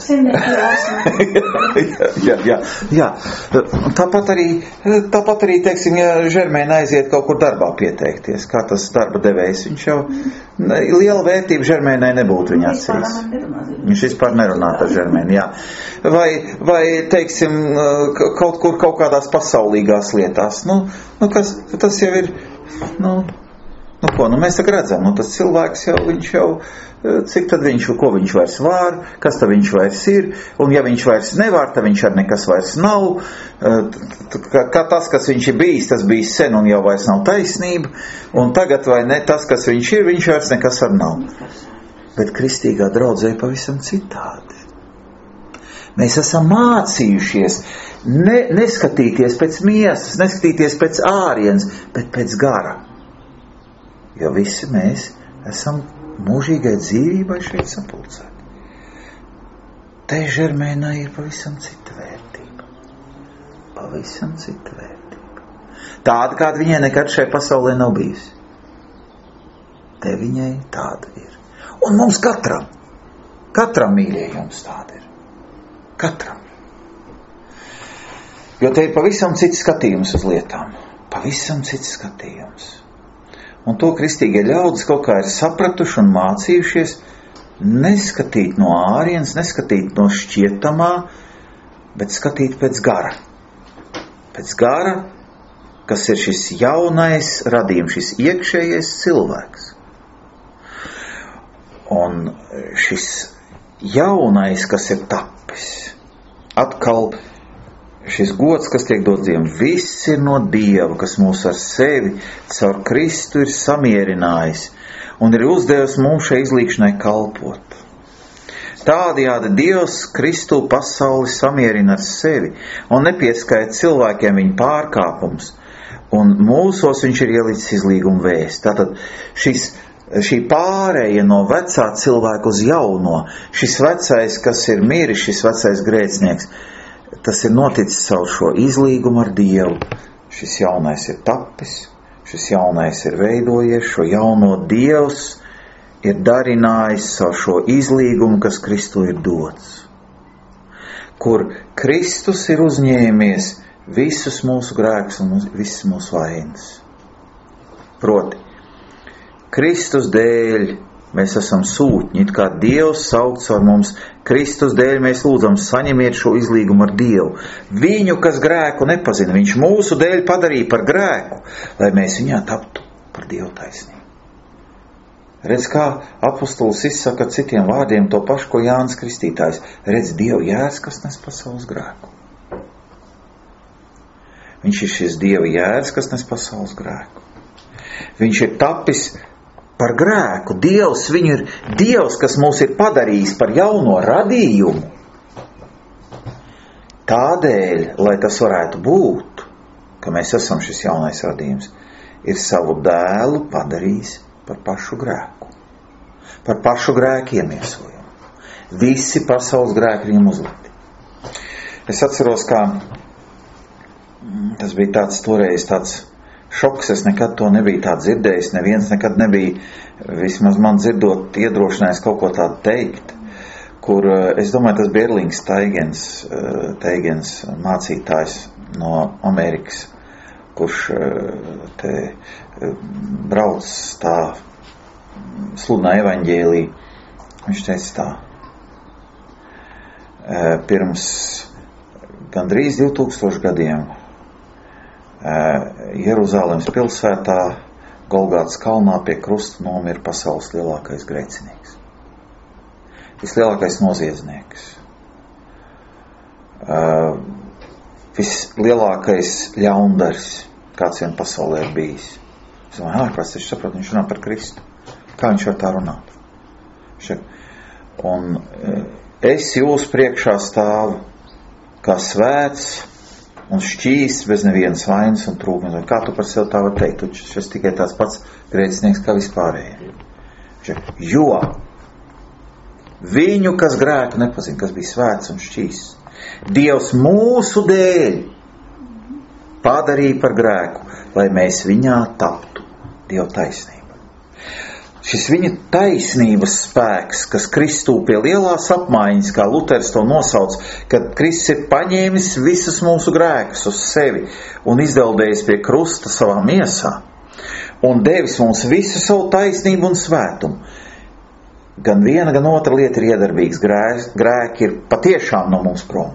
jā, jā, jā. Tāpat arī, tāpat arī, teiksim, ja Žermēna aiziet kaut kur darbā pieteikties, kā tas darba devējs, viņš jau, liela vērtība Žermēnai nebūtu viņa acīs. Viņš vispār nerunā par Žermēnu, jā. Vai, vai, teiksim, kaut kur kaut kādās pasaulīgās lietās, nu, nu kas, tas jau ir, nu, Nu, ko, nu mēs tā redzam, nu tas cilvēks jau, viņš jau, cik tad viņš, ko viņš vairs var, kas tad viņš vairs ir, un ja viņš vairs nevar, tad viņš ar nekas vairs nav, kā tas, kas viņš ir bijis, tas bijis sen un jau vairs nav taisnība, un tagad vai ne, tas, kas viņš ir, viņš vairs nekas var nav. Bet kristīgā draudzē pavisam citādi. Mēs esam mācījušies ne, neskatīties pēc miesas, neskatīties pēc ārienes, bet pēc gara. Jo visi mēs esam mūžīgai dzīvībai šeit sapulcēti. Te Žermēnai ir pavisam cita vērtība. Pavisam cita vērtība. Tāda, kāda viņai nekad šai pasaulē nav bijusi. Te viņai tāda ir. Un mums katram, katram mīļie jums tāda ir. Katram. Jo te ir pavisam cits skatījums uz lietām. Pavisam cits skatījums. Un to kristīgie ļaudis kaut kā ir sapratuši un mācījušies neskatīt no ārienes, neskatīt no šķietamā, bet skatīt pēc gara. Pēc gara, kas ir šis jaunais radījums, šis iekšējais cilvēks. Un šis jaunais, kas ir tapis, atkal šis gods, kas tiek dots Dievam, viss ir no Dieva, kas mūs ar sevi caur Kristu ir samierinājis un ir uzdevis mums šai izlīkšanai kalpot. Tādējādi Dievs Kristu pasauli samierina ar sevi un nepieskaita cilvēkiem viņu pārkāpumus, un mūsos viņš ir ielicis izlīguma vēsti. Tātad šis, šī pārēja no vecā cilvēka uz jauno, šis vecais, kas ir miris, šis vecais grēcinieks, tas ir noticis caur šo izlīgumu ar Dievu. Šis jaunais ir tapis, šis jaunais ir veidojies, šo jauno Dievs ir darinājis caur šo izlīgumu, kas Kristu ir dots. Kur Kristus ir uzņēmies visus mūsu grēkus un visas mūsu vainas. Proti, Kristus dēļ mēs esam sūtņi, it kā Dievs saukts ar mums. Kristus dēļ mēs lūdzam, saņemiet šo izlīgumu ar Dievu. Viņu, kas grēku nepazina, viņš mūsu dēļ padarīja par grēku, lai mēs viņā taptu par Dievu taisnību. Redz, kā apostols izsaka citiem vārdiem to pašu, ko Jānis Kristītājs. Redz, Dievu jērs, kas nes pasaules grēku. Viņš ir šis Dieva jērs, kas nes pasaules grēku. Viņš ir tapis par grēku. Dievs, viņu ir Dievs, kas mūs ir padarījis par jauno radījumu. Tādēļ, lai tas varētu būt, ka mēs esam šis jaunais radījums, ir savu dēlu padarījis par pašu grēku. Par pašu grēku iemiesojumu. Visi pasaules grēki viņam uzlikti. Es atceros, kā tas bija tāds toreiz tāds šoks, es nekad to nebiju tā dzirdējis, neviens nekad nebija, vismaz man dzirdot, iedrošinājis kaut ko tādu teikt, kur, es domāju, tas bija Erlings Teigens, Teigens mācītājs no Amerikas, kurš te brauc tā sludinā evaņģēliju. Viņš teica tā, pirms gandrīz divtūkstoši gadiem Jeruzalemes pilsētā Golgātas kalnā pie krusta nomira pasaules lielākais grēcinieks. Vislielākais noziedznieks. Vislielākais ļaundars, kāds vien pasaulē ir bijis. Es domāju, ārprāts, viņš saprot, viņš runā par Kristu. Kā viņš var tā runāt? Un es jūs priekšā stāvu kā svēts un šķīsts bez nevienas vainas un trūkuma. Kā tu par sevi tā var teikt? Tu šis tikai tāds pats grēcinieks kā vispārējie. Jo viņu, kas grēku nepazina, kas bija svēts un šķīsts, Dievs mūsu dēļ padarīja par grēku, lai mēs viņā taptu Dieva taisnība. Šis viņa taisnības spēks, kas Kristū pie lielās apmaiņas, kā Luters to nosauc, kad Kristus ir paņēmis visus mūsu grēkus uz sevi un izdeldējis pie krusta savā miesā un devis mums visu savu taisnību un svētumu. Gan viena, gan otra lieta ir iedarbīgs. Grēki ir patiešām no mums prom.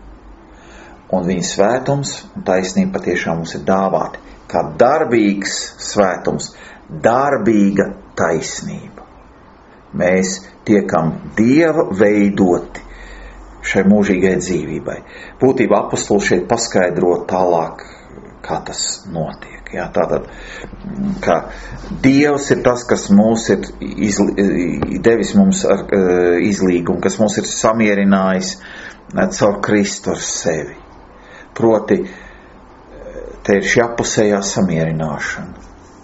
Un viņa svētums un taisnība patiešām mums ir dāvāti. Kā darbīgs svētums, darbīga taisnība. Mēs tiekam Dieva veidoti šai mūžīgai dzīvībai. Būtībā apostols šeit paskaidro tālāk, kā tas notiek. Jā, tātad, ka Dievs ir tas, kas mūs ir izli, devis mums ar uh, izlīgumu, kas mūs ir samierinājis caur Kristu ar sevi. Proti, te ir šī apusējā samierināšana.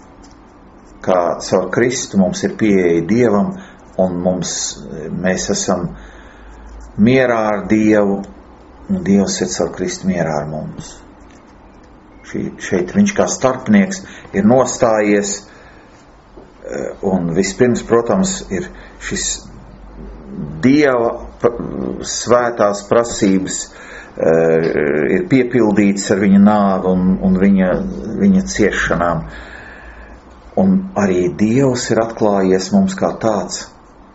Kā caur Kristu mums ir pieeja Dievam un mums, mēs esam mierā ar Dievu un Dievs ir caur Kristu mierā ar mums. Šeit viņš kā starpnieks ir nostājies un vispirms, protams, ir šis Dieva svētās prasības ir piepildīts ar viņa nāvi un, un viņa, viņa ciešanām. Un arī Dievs ir atklājies mums kā tāds,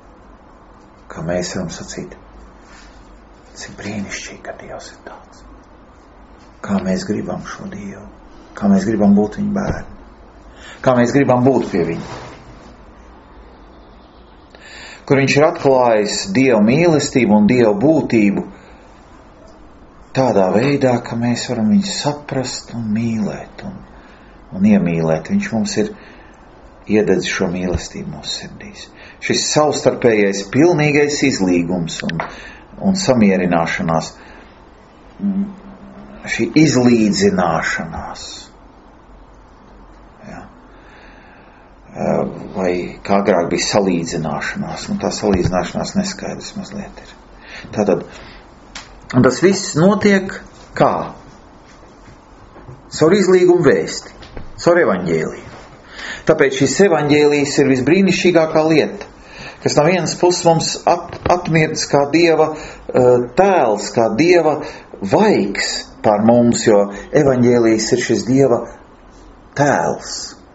kā mēs varam sacīt, cik brīnišķīgi, ka Dievs ir tāds. Kā mēs gribam šo Dievu, kā mēs gribam būt viņa bērni, kā mēs gribam būt pie viņa. Kur viņš ir atklājis Dieva mīlestību un Dieva būtību tādā veidā, ka mēs varam viņu saprast un mīlēt un, un iemīlēt. Viņš mums ir iededzis šo mīlestību mūsu sirdīs. Šis savstarpējais pilnīgais izlīgums un, un samierināšanās, šī izlīdzināšanās, ja. Vai kā agrāk bija salīdzināšanās, nu tā salīdzināšanās neskaidrs mazliet ir. Tātad, un tas viss notiek kā? Caur izlīgumu vēsti, caur evaņģēliju. Tāpēc šis evaņģēlijs ir visbrīnišķīgākā lieta, kas no vienas puses mums at, atmirdz kā Dieva uh, tēls, kā Dieva vaigs pār mums, jo evaņģēlijs ir šis Dieva tēls.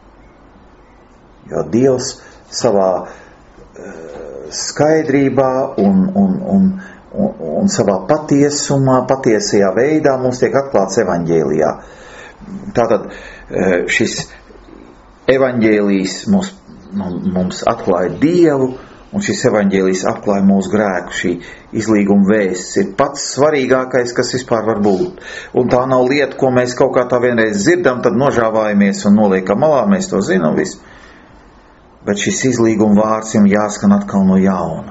Jo Dievs savā uh, skaidrībā un, un, un, un, un savā patiesumā, patiesajā veidā mums tiek atklāts evaņģēlijā. Tātad uh, šis evaņģēlijs mums, mums atklāja Dievu, un šis evaņģēlijs atklāja mūsu grēku. Šī izlīguma vēsts ir pats svarīgākais, kas vispār var būt. Un tā nav lieta, ko mēs kaut kā tā vienreiz dzirdam, tad nožāvājamies un noliekam malā, mēs to zinām visu. Bet šis izlīguma vārds jums jāskan atkal no jauna.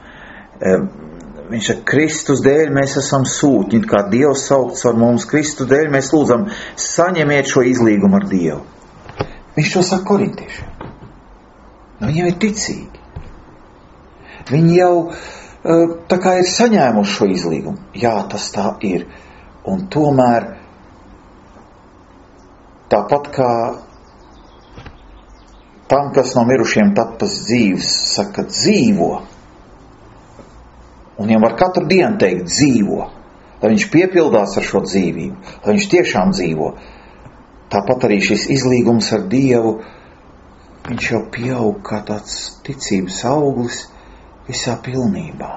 Viņš ar Kristus dēļ mēs esam sūtņi, kā Dievs saukts ar mums. Kristus dēļ mēs lūdzam, saņemiet šo izlīgumu ar Dievu. Viņš to saka korintiešiem. Viņiem ir ticīgi. Viņi jau tā kā ir saņēmuši šo izlīgumu. Jā, tas tā ir. Un tomēr tāpat kā tam, kas no mirušiem tapas dzīves, saka dzīvo. Un viņam var katru dienu teikt dzīvo, lai viņš piepildās ar šo dzīvību, lai viņš tiešām dzīvo. Tāpat arī šis izlīgums ar Dievu, viņš jau pieaug kā tāds ticības auglis visā pilnībā.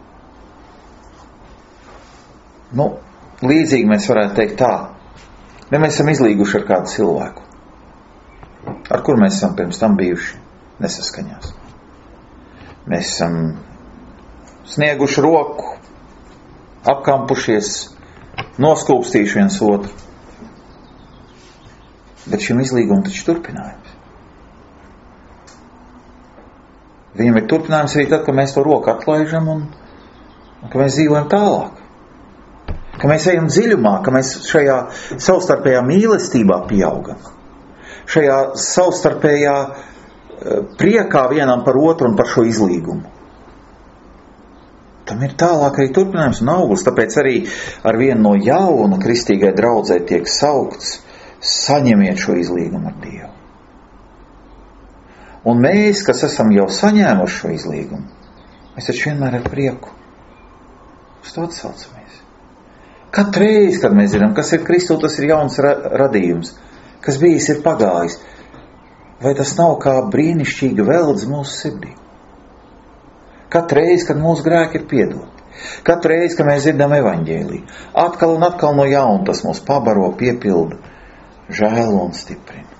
Nu, līdzīgi mēs varētu teikt tā, ja mēs esam izlīguši ar kādu cilvēku, ar kuru mēs esam pirms tam bijuši nesaskaņās. Mēs esam snieguši roku, apkampušies, noskūpstījuši viens otru. Bet šim izlīgumam taču turpinājums. Viņam ir turpinājums arī tad, kad mēs to roku atlaižam un, un ka mēs dzīvojam tālāk. Ka mēs ejam dziļumā, ka mēs šajā savstarpējā mīlestībā pieaugam. Šajā savstarpējā priekā vienam par otru un par šo izlīgumu. Tam ir tālāk arī turpinājums un augurs, tāpēc arī ar vienu no jauna kristīgai draudzē tiek saukts: saņemiet šo izlīgumu ar Dievu. Un mēs, kas esam jau saņēmuši šo izlīgumu, mēs taču vienmēr ar prieku uz to atsaucamies. Katru reizi, kad mēs zinām, kas ir Kristu, tas ir jauns ra- radījums, kas bijis ir pagājis. Vai tas nav kā brīnišķīga veldze mūsu sirdī? Katru reizi, kad mūsu grēki ir piedoti, katru reizi, kad mēs dzirdam evaņģēliju, atkal un atkal no jauna tas mūs pabaro, piepilda, žēlo un stiprina.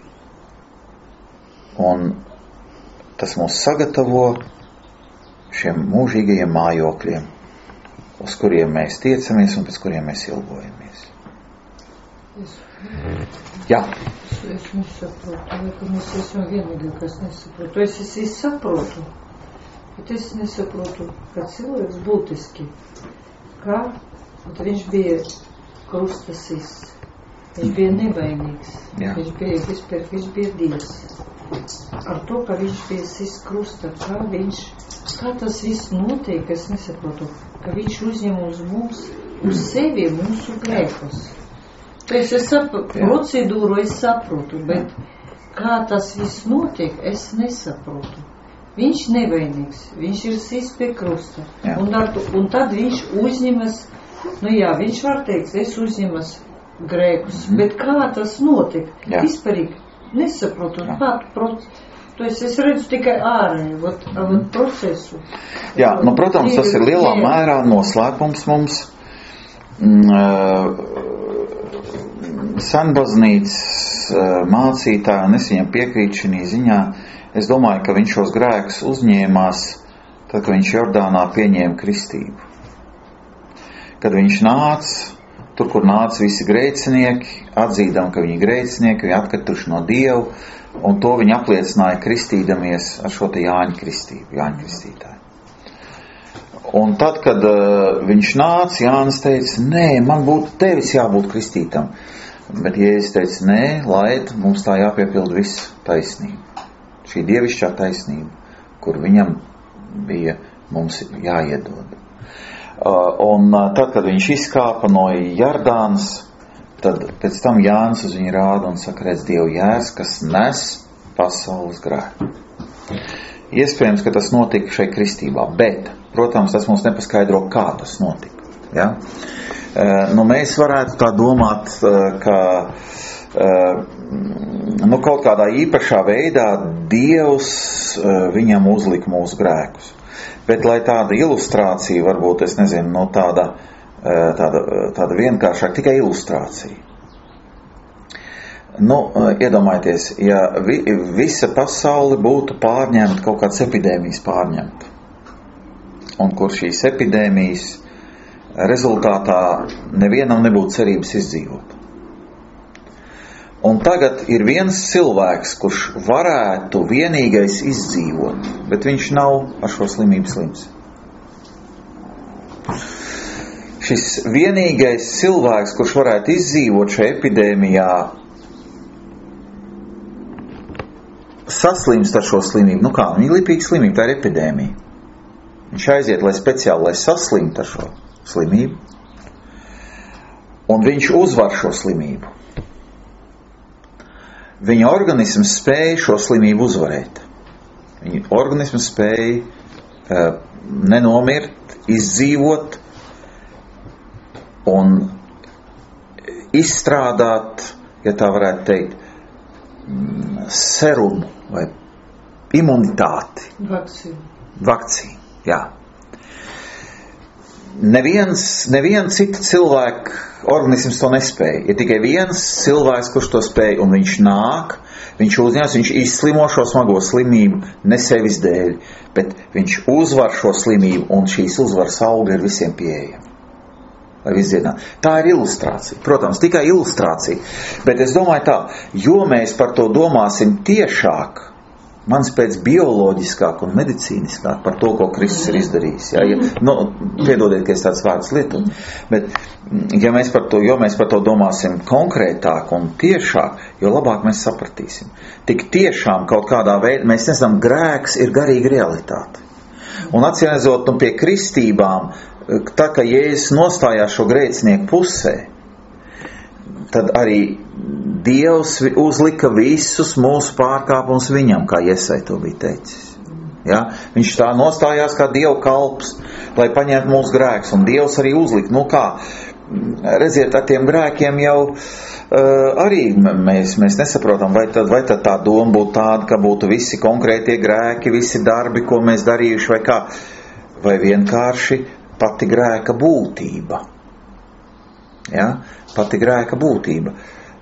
Un tas mūs sagatavo šiem mūžīgajiem mājokļiem, uz kuriem mēs tiecamies un pēc kuriem mēs ilgojamies. Es, Jā. es, es nesaprotu, vai ka mēs esam vienīgi, kas nesaprotu. Es es saprotu, bet es nesaprotu, ka cilvēks būtiski, kā viņš bija krustasīs. Viņš bija nevainīgs. Jā. Viņš bija vispār, viņš bija Dievs. Ar to, ka viņš bija sis krusta, kā viņš, kā tas viss notiek, es nesaprotu, ka viņš uzņem uz mums, uz sevi mūsu grēkus. Es, es saprotu, procedūru es saprotu, bet kā tas viss notiek, es nesaprotu. Viņš nevainīgs, viņš ir sis pie krusta. Un, ar, un tad viņš uzņemas, nu jā, viņš var teikt, es uzņemas grēkus, mm. bet kā tas notika? Vispārīgi nesaprotu. Kā to es, es redzu tikai ārēju, vat, vat procesu. Jā, nu, protams, tas ir lielā mērā noslēpums mums. Senbaznīcas mācītāji, un es viņam piekrītu šī ziņā, es domāju, ka viņš šos grēkus uzņēmās, tad, kad viņš Jordānā pieņēma kristību. Kad viņš nāca, tur, kur nāca visi grēcinieki, atzīdam, ka viņi ir grēcinieki, viņi atkrituši no Dievu, un to viņi apliecināja kristīdamies ar šo te Jāņa kristību, Jāņa kristītāju. Un tad, kad uh, viņš nāca, Jānis teica, nē, man būtu tevis jābūt kristītam. Bet Jēzus teica, nē, laid, mums tā jāpiepilda visu taisnību. Šī dievišķā taisnība, kur viņam bija mums jāiedod. Un tad, kad viņš izkāpa no Jordānas, tad pēc tam Jānis uz viņu rāda un saka, redz, Dievu jērs, kas nes pasaules grēku. Iespējams, ka tas notika šai kristībā, bet, protams, tas mums nepaskaidro, kā tas notika. Ja? Nu, mēs varētu tā domāt, ka nu, kaut kādā īpašā veidā Dievs viņam uzlika mūsu grēkus. Bet, lai tāda ilustrācija, varbūt, es nezinu, no tāda, tāda, tāda vienkāršāk, tikai ilustrācija. Nu, iedomājieties, ja vi, visa pasaule būtu pārņemta, kaut kāds epidēmijas pārņemta, un kur šīs epidēmijas rezultātā nevienam nebūtu cerības izdzīvot. Un tagad ir viens cilvēks, kurš varētu vienīgais izdzīvot, bet viņš nav ar šo slimību slims. Šis vienīgais cilvēks, kurš varētu izdzīvot šajā epidēmijā, saslimst ar šo slimību. Nu kā, viņa lipīga slimība, tā ir epidēmija. Viņš aiziet, lai speciāli, lai saslimt ar šo slimību, un viņš uzvar šo slimību. viņa organisms spēja šo slimību uzvarēt. Viņa organisms spēja uh, nenomirt, izdzīvot un izstrādāt, ja tā varētu teikt, serumu vai imunitāti. Vakcīnu. Vakcīnu, jā. Neviens, neviens cita cilvēka organisms to nespēja. Ir tikai viens cilvēks, kurš to spēja, un viņš nāk, viņš uzņems, viņš izslimo šo smago slimību, ne sevis dēļ, bet viņš uzvar šo slimību, un šīs uzvaras auga ir visiem pieejama. Lai visdzienā. Tā ir ilustrācija. Protams, tikai ilustrācija. Bet es domāju tā, jo mēs par to domāsim tiešāk, mans pēc bioloģiskāk un medicīniskāk par to, ko Kristus ir izdarījis. Ja, ja, nu, piedodiet, ka es tāds vārds lietoju. Bet, ja mēs par to, jo mēs par to domāsim konkrētāk un tiešāk, jo labāk mēs sapratīsim. Tik tiešām kaut kādā veidā, mēs nezinām, grēks ir garīga realitāte. Un atcīmredzot, un pie kristībām, tā, ka Jēzus nostājās šo grēcinieku pusē, tad arī Dievs uzlika visus mūsu pārkāpumus viņam, kā Iesai to bija teicis. Ja? Viņš tā nostājās kā Dieva kalps, lai paņemtu mūsu grēkus, un Dievs arī uzlika. Nu kā, redziet, ar tiem grēkiem jau uh, arī mēs, mēs nesaprotam, vai tad, vai tad tā doma būtu tāda, ka būtu visi konkrētie grēki, visi darbi, ko mēs darījuši, vai kā, vai vienkārši pati grēka būtība. Ja? Pati grēka būtība.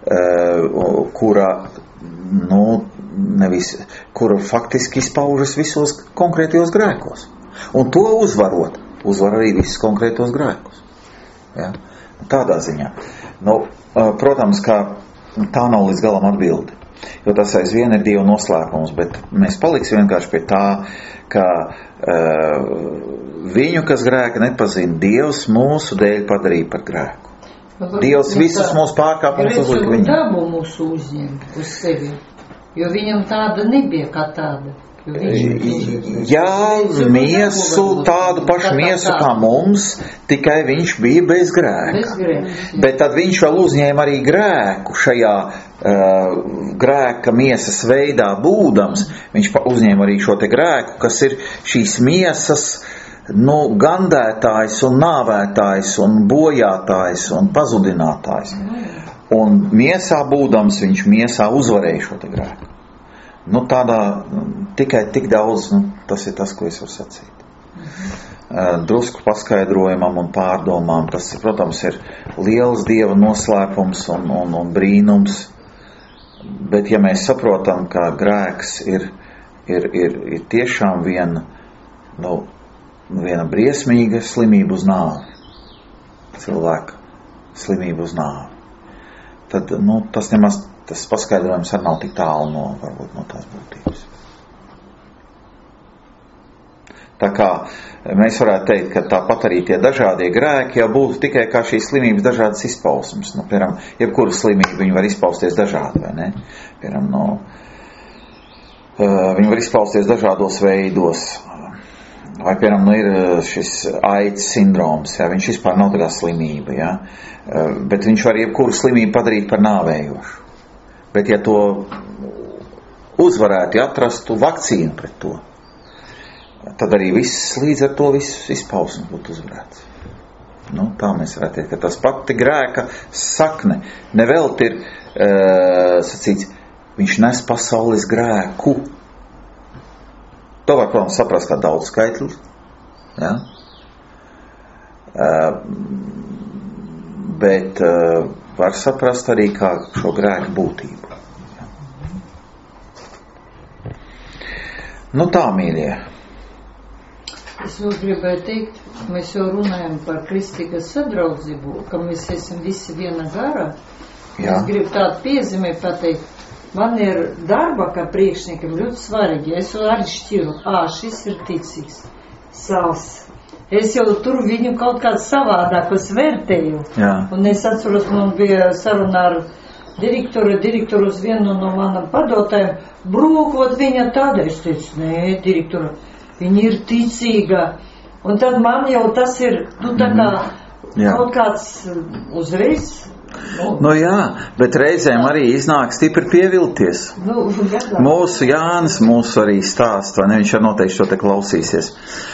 Uh, kura, nu, nevis, kura faktiski izpaužas visos konkrētajos grēkos. Un to uzvarot, uzvar arī visus konkrētos grēkus. Ja? Tādā ziņā. Nu, uh, protams, ka tā nav līdz galam atbildi, jo tas aizvien ir Dieva noslēpums, bet mēs paliksim vienkārši pie tā, ka uh, viņu, kas grēka nepazina, Dievs mūsu dēļ padarīja par grēku. Dievs visus mūsu pārkāpumus uzlika viņam. Dabu mūsu uzņem uz sevi, jo viņam tāda nebija kā tāda. Viņš, Jā, miesu, tādu pašu miesu kā mums, tikai viņš bija bez grēka. Bez grēka. Bet tad viņš vēl uzņēma arī grēku šajā uh, grēka miesas veidā būdams. Viņš uzņēma arī šo te grēku, kas ir šīs miesas, nu, gandētājs un nāvētājs un bojātājs un pazudinātājs. Un miesā būdams, viņš miesā uzvarēja šo te grēku. Nu, tādā, tikai tik daudz, nu, tas ir tas, ko es varu sacīt. Uh, drusku paskaidrojumam un pārdomām, tas, protams, ir liels Dieva noslēpums un, un, un brīnums, bet ja mēs saprotam, ka grēks ir, ir, ir, ir tiešām viena, nu, viena briesmīga slimība uz nāvi, cilvēka slimība uz nāvi, tad, nu, tas nemaz, tas paskaidrojums arī nav tik tālu no, varbūt no tās būtības. Tā kā mēs varētu teikt, ka tāpat arī tie dažādie grēki jau būtu tikai kā šīs slimības dažādas izpausmes. Nu, piemēram, jebkura slimība, viņi var izpausties dažādi, vai ne? Piemēram, no, uh, viņi var izpausties dažādos veidos. Vai, piemēram, nu ir šis aids sindroms, ja, viņš vispār nav tā kā slimība, ja, bet viņš var jebkuru slimību padarīt par nāvējošu. Bet, ja to uzvarētu, ja atrastu vakcīnu pret to, tad arī viss līdz ar to viss izpausmes būtu uzvarēts. Nu, tā mēs varētu teikt, ka tas pati grēka sakne nevelt ir, uh, sacīts, viņš nes pasaules grēku. To var, protams, saprast kā daudz skaitlis, ja? uh, bet uh, var saprast arī kā šo grēku būtību. Ja? Nu tā, mīļie. Es vēl gribēju teikt, mēs jau runājam par kristīgas sadraudzību, ka mēs esam visi viena gara. Jā. Es gribu tādu piezīmē pateikt. Man ir darba, kā priekšniekam, ļoti svarīgi. Es jau arī šķiru, ā, šis ir ticīgs, savs. Es jau tur viņu kaut kāds savādākus vērtēju. Jā. Un es atceros, man bija saruna ar direktoru, direktoru uz vienu no manam padotājiem, brūkot viņa tāda. Es teicu, nē, direktora, viņa ir ticīga. Un tad man jau tas ir, nu tā kā, Jā. kaut kāds uzreiz Nu jā, bet reizēm arī iznāk stipri pievilties. Nu, Mūsu Jānis, mūsu arī stāst, vai ne, viņš jau noteikti šo te klausīsies,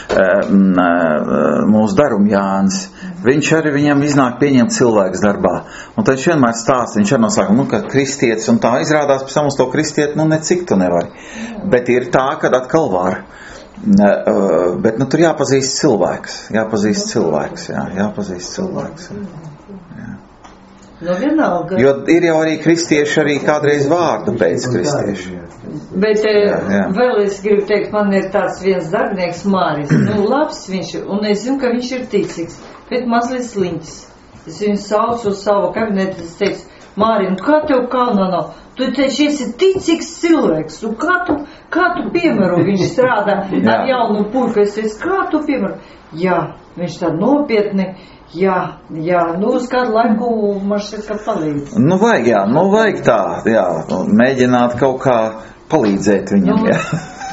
mūsu darum Jānis, viņš arī viņam iznāk pieņemt cilvēks darbā. Un tad viņš vienmēr stāst, viņš arī nosaka, nu, ka kristietis, un tā izrādās pēc tam uz to kristieti, nu, necik tu nevari. Bet ir tā, kad atkal var. Bet, nu, tur jāpazīst cilvēks, jāpazīst cilvēks, jā, jāpazīst cilvēks. Jā. Nu, vienalga. Jo ir jau arī kristieši arī kādreiz vārdu pēc kristieši. Bet jā, jā. Vēl es gribu teikt, man ir tāds viens darbinieks Māris. Nu, labs viņš ir, un es zinu, ka viņš ir ticīgs, bet mazliet sliņķis. Es viņu saucu uz savu kabinetu, es teicu, Māri, nu kā tev kalnā nav? Tu teici, esi ticīgs cilvēks, un kā tu, kā tu piemēro? Viņš strādā ar jaunu purku, es teicu, kā tu piemēro? Jā, viņš tā nopietni. Jā, jā, nu uz kādu laiku man šķiet, ka palīdz. Nu vajag, jā, nu vajag tā, jā, mēģināt kaut kā palīdzēt viņam, nu, jā.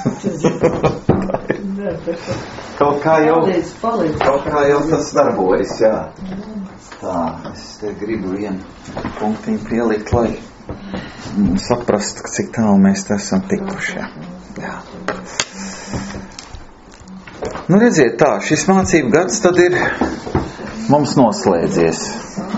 Kaut kā jau, palīdz, palīdz. Kaut kā jau tas darbojas, jā. Tā, es te gribu vienu punktiņu pielikt, lai saprastu, cik tālu mēs te esam tikuši, jā. jā. Nu redziet tā, šis mācību gads tad ir mums noslēdzies.